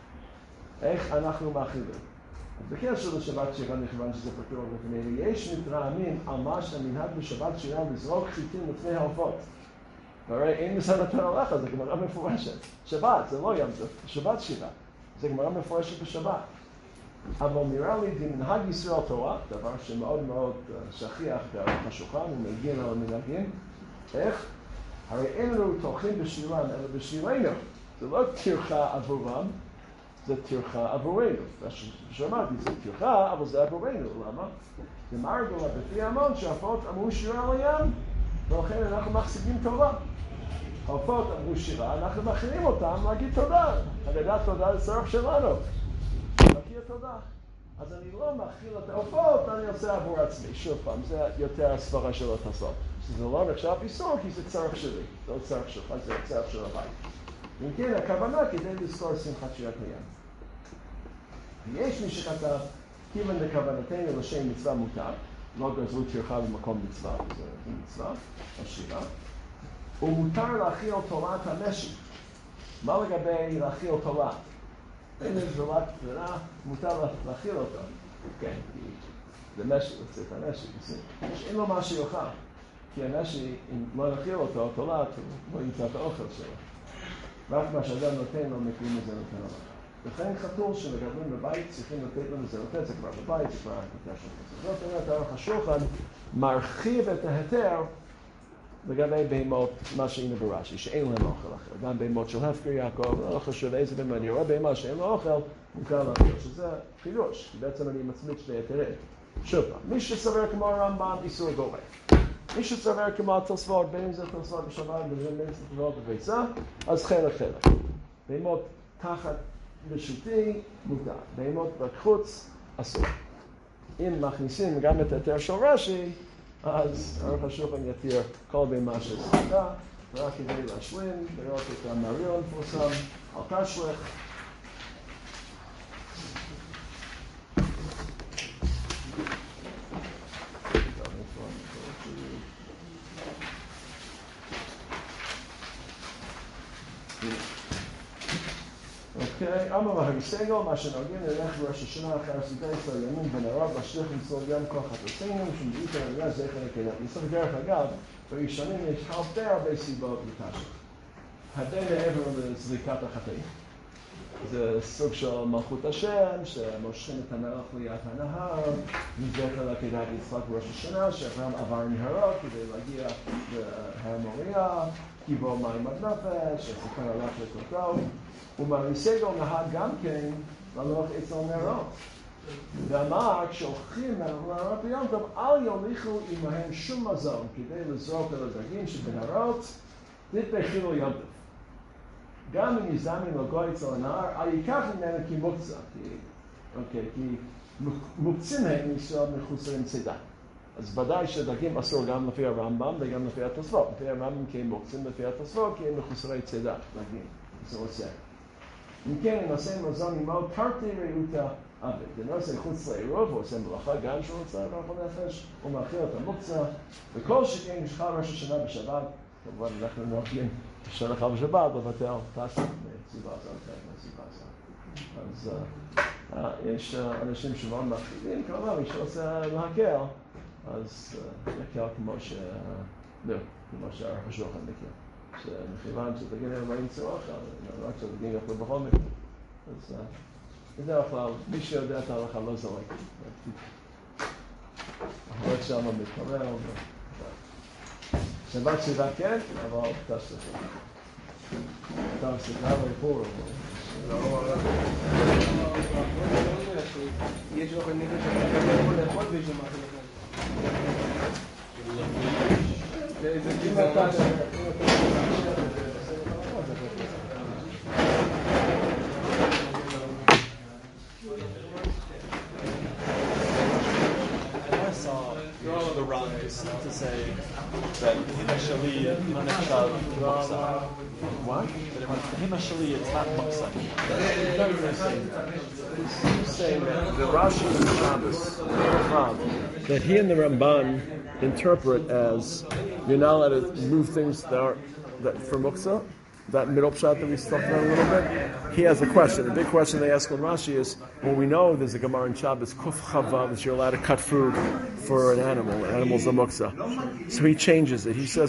איך אנחנו מאכילים? אז בקשר לשבת שירה מכיוון שזה פתוח לפנינו, יש מתרעמים על מה שהמנהג בשבת שירה לזרוק חיטים לפני העופות. והרי אין מסד נתן הלכה, זה גמרא מפורשת. שבת, זה לא ים, זה שבת שירה. זה גמרא מפורשת בשבת. אבל נראה לי במנהג ישראל תורה, דבר שמאוד מאוד שכיח בערך השולחן, הוא מגן על המנהגים, איך? הרי אין לנו תומכים בשירם, אלא בשירנו. זה לא טרחה עבורם, זה טרחה עבורנו. שאמרתי, זה טרחה, אבל זה עבורנו. למה? נאמר גולה בפי המון שהעופות אמרו שירה על הים, ולכן אנחנו מחזיקים תורה. העופות אמרו שירה, אנחנו מכינים אותם להגיד תודה. הגדת תודה זה צורך שלנו. מכיר תודה. אז אני לא מכיל את העופות, אני עושה עבור עצמי. שוב פעם, זה יותר הסברה של התוספות. זה לא נחשב איסור, כי זה צורך שלי. זה לא צורך שלך, זה צורך של הבית. אם כן, הכוונה כדי לזכור שמחת שירת הים. יש מי שכתב, כיוון לכוונתנו לשם מצווה מותר, לא גזרו טרחה במקום מצווה, זה מצווה, השירה. ומותר להכיל תורת המשי. מה לגבי להכיל תורה? אין איזה רק תורה, מותר להכיל אותה. כן, זה משי, זה את המשי. אין לו מה שיוכל. כי המשי, אם לא להכיל אותו, תורה, לא ימצא את האוכל שלו. רק מה שאדם נותן, לא מקיים את זה נותן עליו. וכן חתול שמגדלים בבית, צריכים לתת לנו זה לתת, זה כבר בבית, זה כבר היתר של זה. זאת אומרת, ערך השולחן מרחיב את ההיתר לגבי בהמות, מה שהיינו ברש"י, שאין להם אוכל אחר. גם בהמות של הפקר יעקב, לא חשוב איזה בהמה, אני רואה בהמה שאין לו אוכל, מותר להכיל, שזה חידוש, כי בעצם אני מצמיד שני היתרים. שוב פעם, מי שסבר כמו הרמב"ם, איסור גורף. מי שסבר כמו התוספות, בין אם זה תוספות בשבת, בין אם זה תוספות בביצה, אז חלק חלק. בהמות תחת רשותי, מותר. בהמות בחוץ, אסור. אם מכניסים גם את היתר של רש"י, אז ערך השולחן יתיר כל בהמה של סליחה, ורק כדי להשלים, לראות את המריון פורסם, אל תשלח. אוקיי, אמר מהריסגל, מה שנוגעים נלך בראש השנה אחרי הסודי ישראל ימים בן הרב, בשליח למצוא ים כוח חטאתנו, שמדעית הרעייה זכר לקהילת. יסוד דרך אגב, בראשונים יש הרבה הרבה סיבות לתשלח. הרבה מעבר לזריקת החטאים. זה סוג של מלכות השם, שמושכים את המלך ליד הנהר, מזכר לקהילת יצחק בראש השנה, שאברהם עבר נהרות כדי להגיע להר מוריה, קיבול מים עד נפש, שספר הלך לתותו. ומהריסגל נהג גם כן ללוך אצל נהרות. ואמר, כשהולכים מהנהרות ביום טוב, אל יוליכו עמהם שום מזון, כדי לזרוק על הדגים שבנהרות, תתבחילו יום טוב. גם אם יזמין לגוי אצל הנהר, אל ייקח ממנו כי מוקצה, כי, אוקיי, כי מוקצים הם ישראל מחוסרים צידה. אז ודאי שדגים אסור גם לפי הרמב"ם וגם לפי התוספות. לפי הרמב"ם כי הם מוקצים, לפי התוספות כי הם מחוסרי צידה, דגים. זה עושה. אם כן, נעשה מזון עמו, תרתי רעותה, אבל זה לא עושה חוץ לעירוב, הוא עושה מלאכה גם שהוא רוצה לאכול נפש, הוא מאכיל את המוקצה, וכל שכן יש חל ראש השנה בשבת, כמובן אנחנו נוהגים אפשר לאכול בשבת, בבטל פסח מסיבה הזאת, מסיבה הזאת. אז יש אנשים שמאוד מאכילים, כמובן מי שרוצה להקל, אז יקל כמו ש... לא, כמו שהרחשו לכם מכיר. שמכיוון שתגיד להם מה ימצאו אחר, רק שתגיד לך בכל מקרה. אז בדרך כלל, מי שיודע את ההלכה לא זורק. אנחנו רק שם מתפלל. שבת שבעה כן, אבל תשתכם. אתה מסתכל לאיפור. יש אוכל נפש שאתה יכול לאכול ויש לו מאכל אחד. זה גזענות. The rise to say that initially Manachal Moksa. What? Initially it's not Moksa. Saying that the Rashi and the Shabbos, that he and the Ramban interpret as you're not allowed to move things that are that for Muksa, that middle shot that we stuck around a little bit. He has a question. The big question they ask on Rashi is, well, we know there's a Gemara in Shabbos, Kuf Chavav, that you're allowed to cut food for an animal. An animal's a Muksa. So he changes it. He says,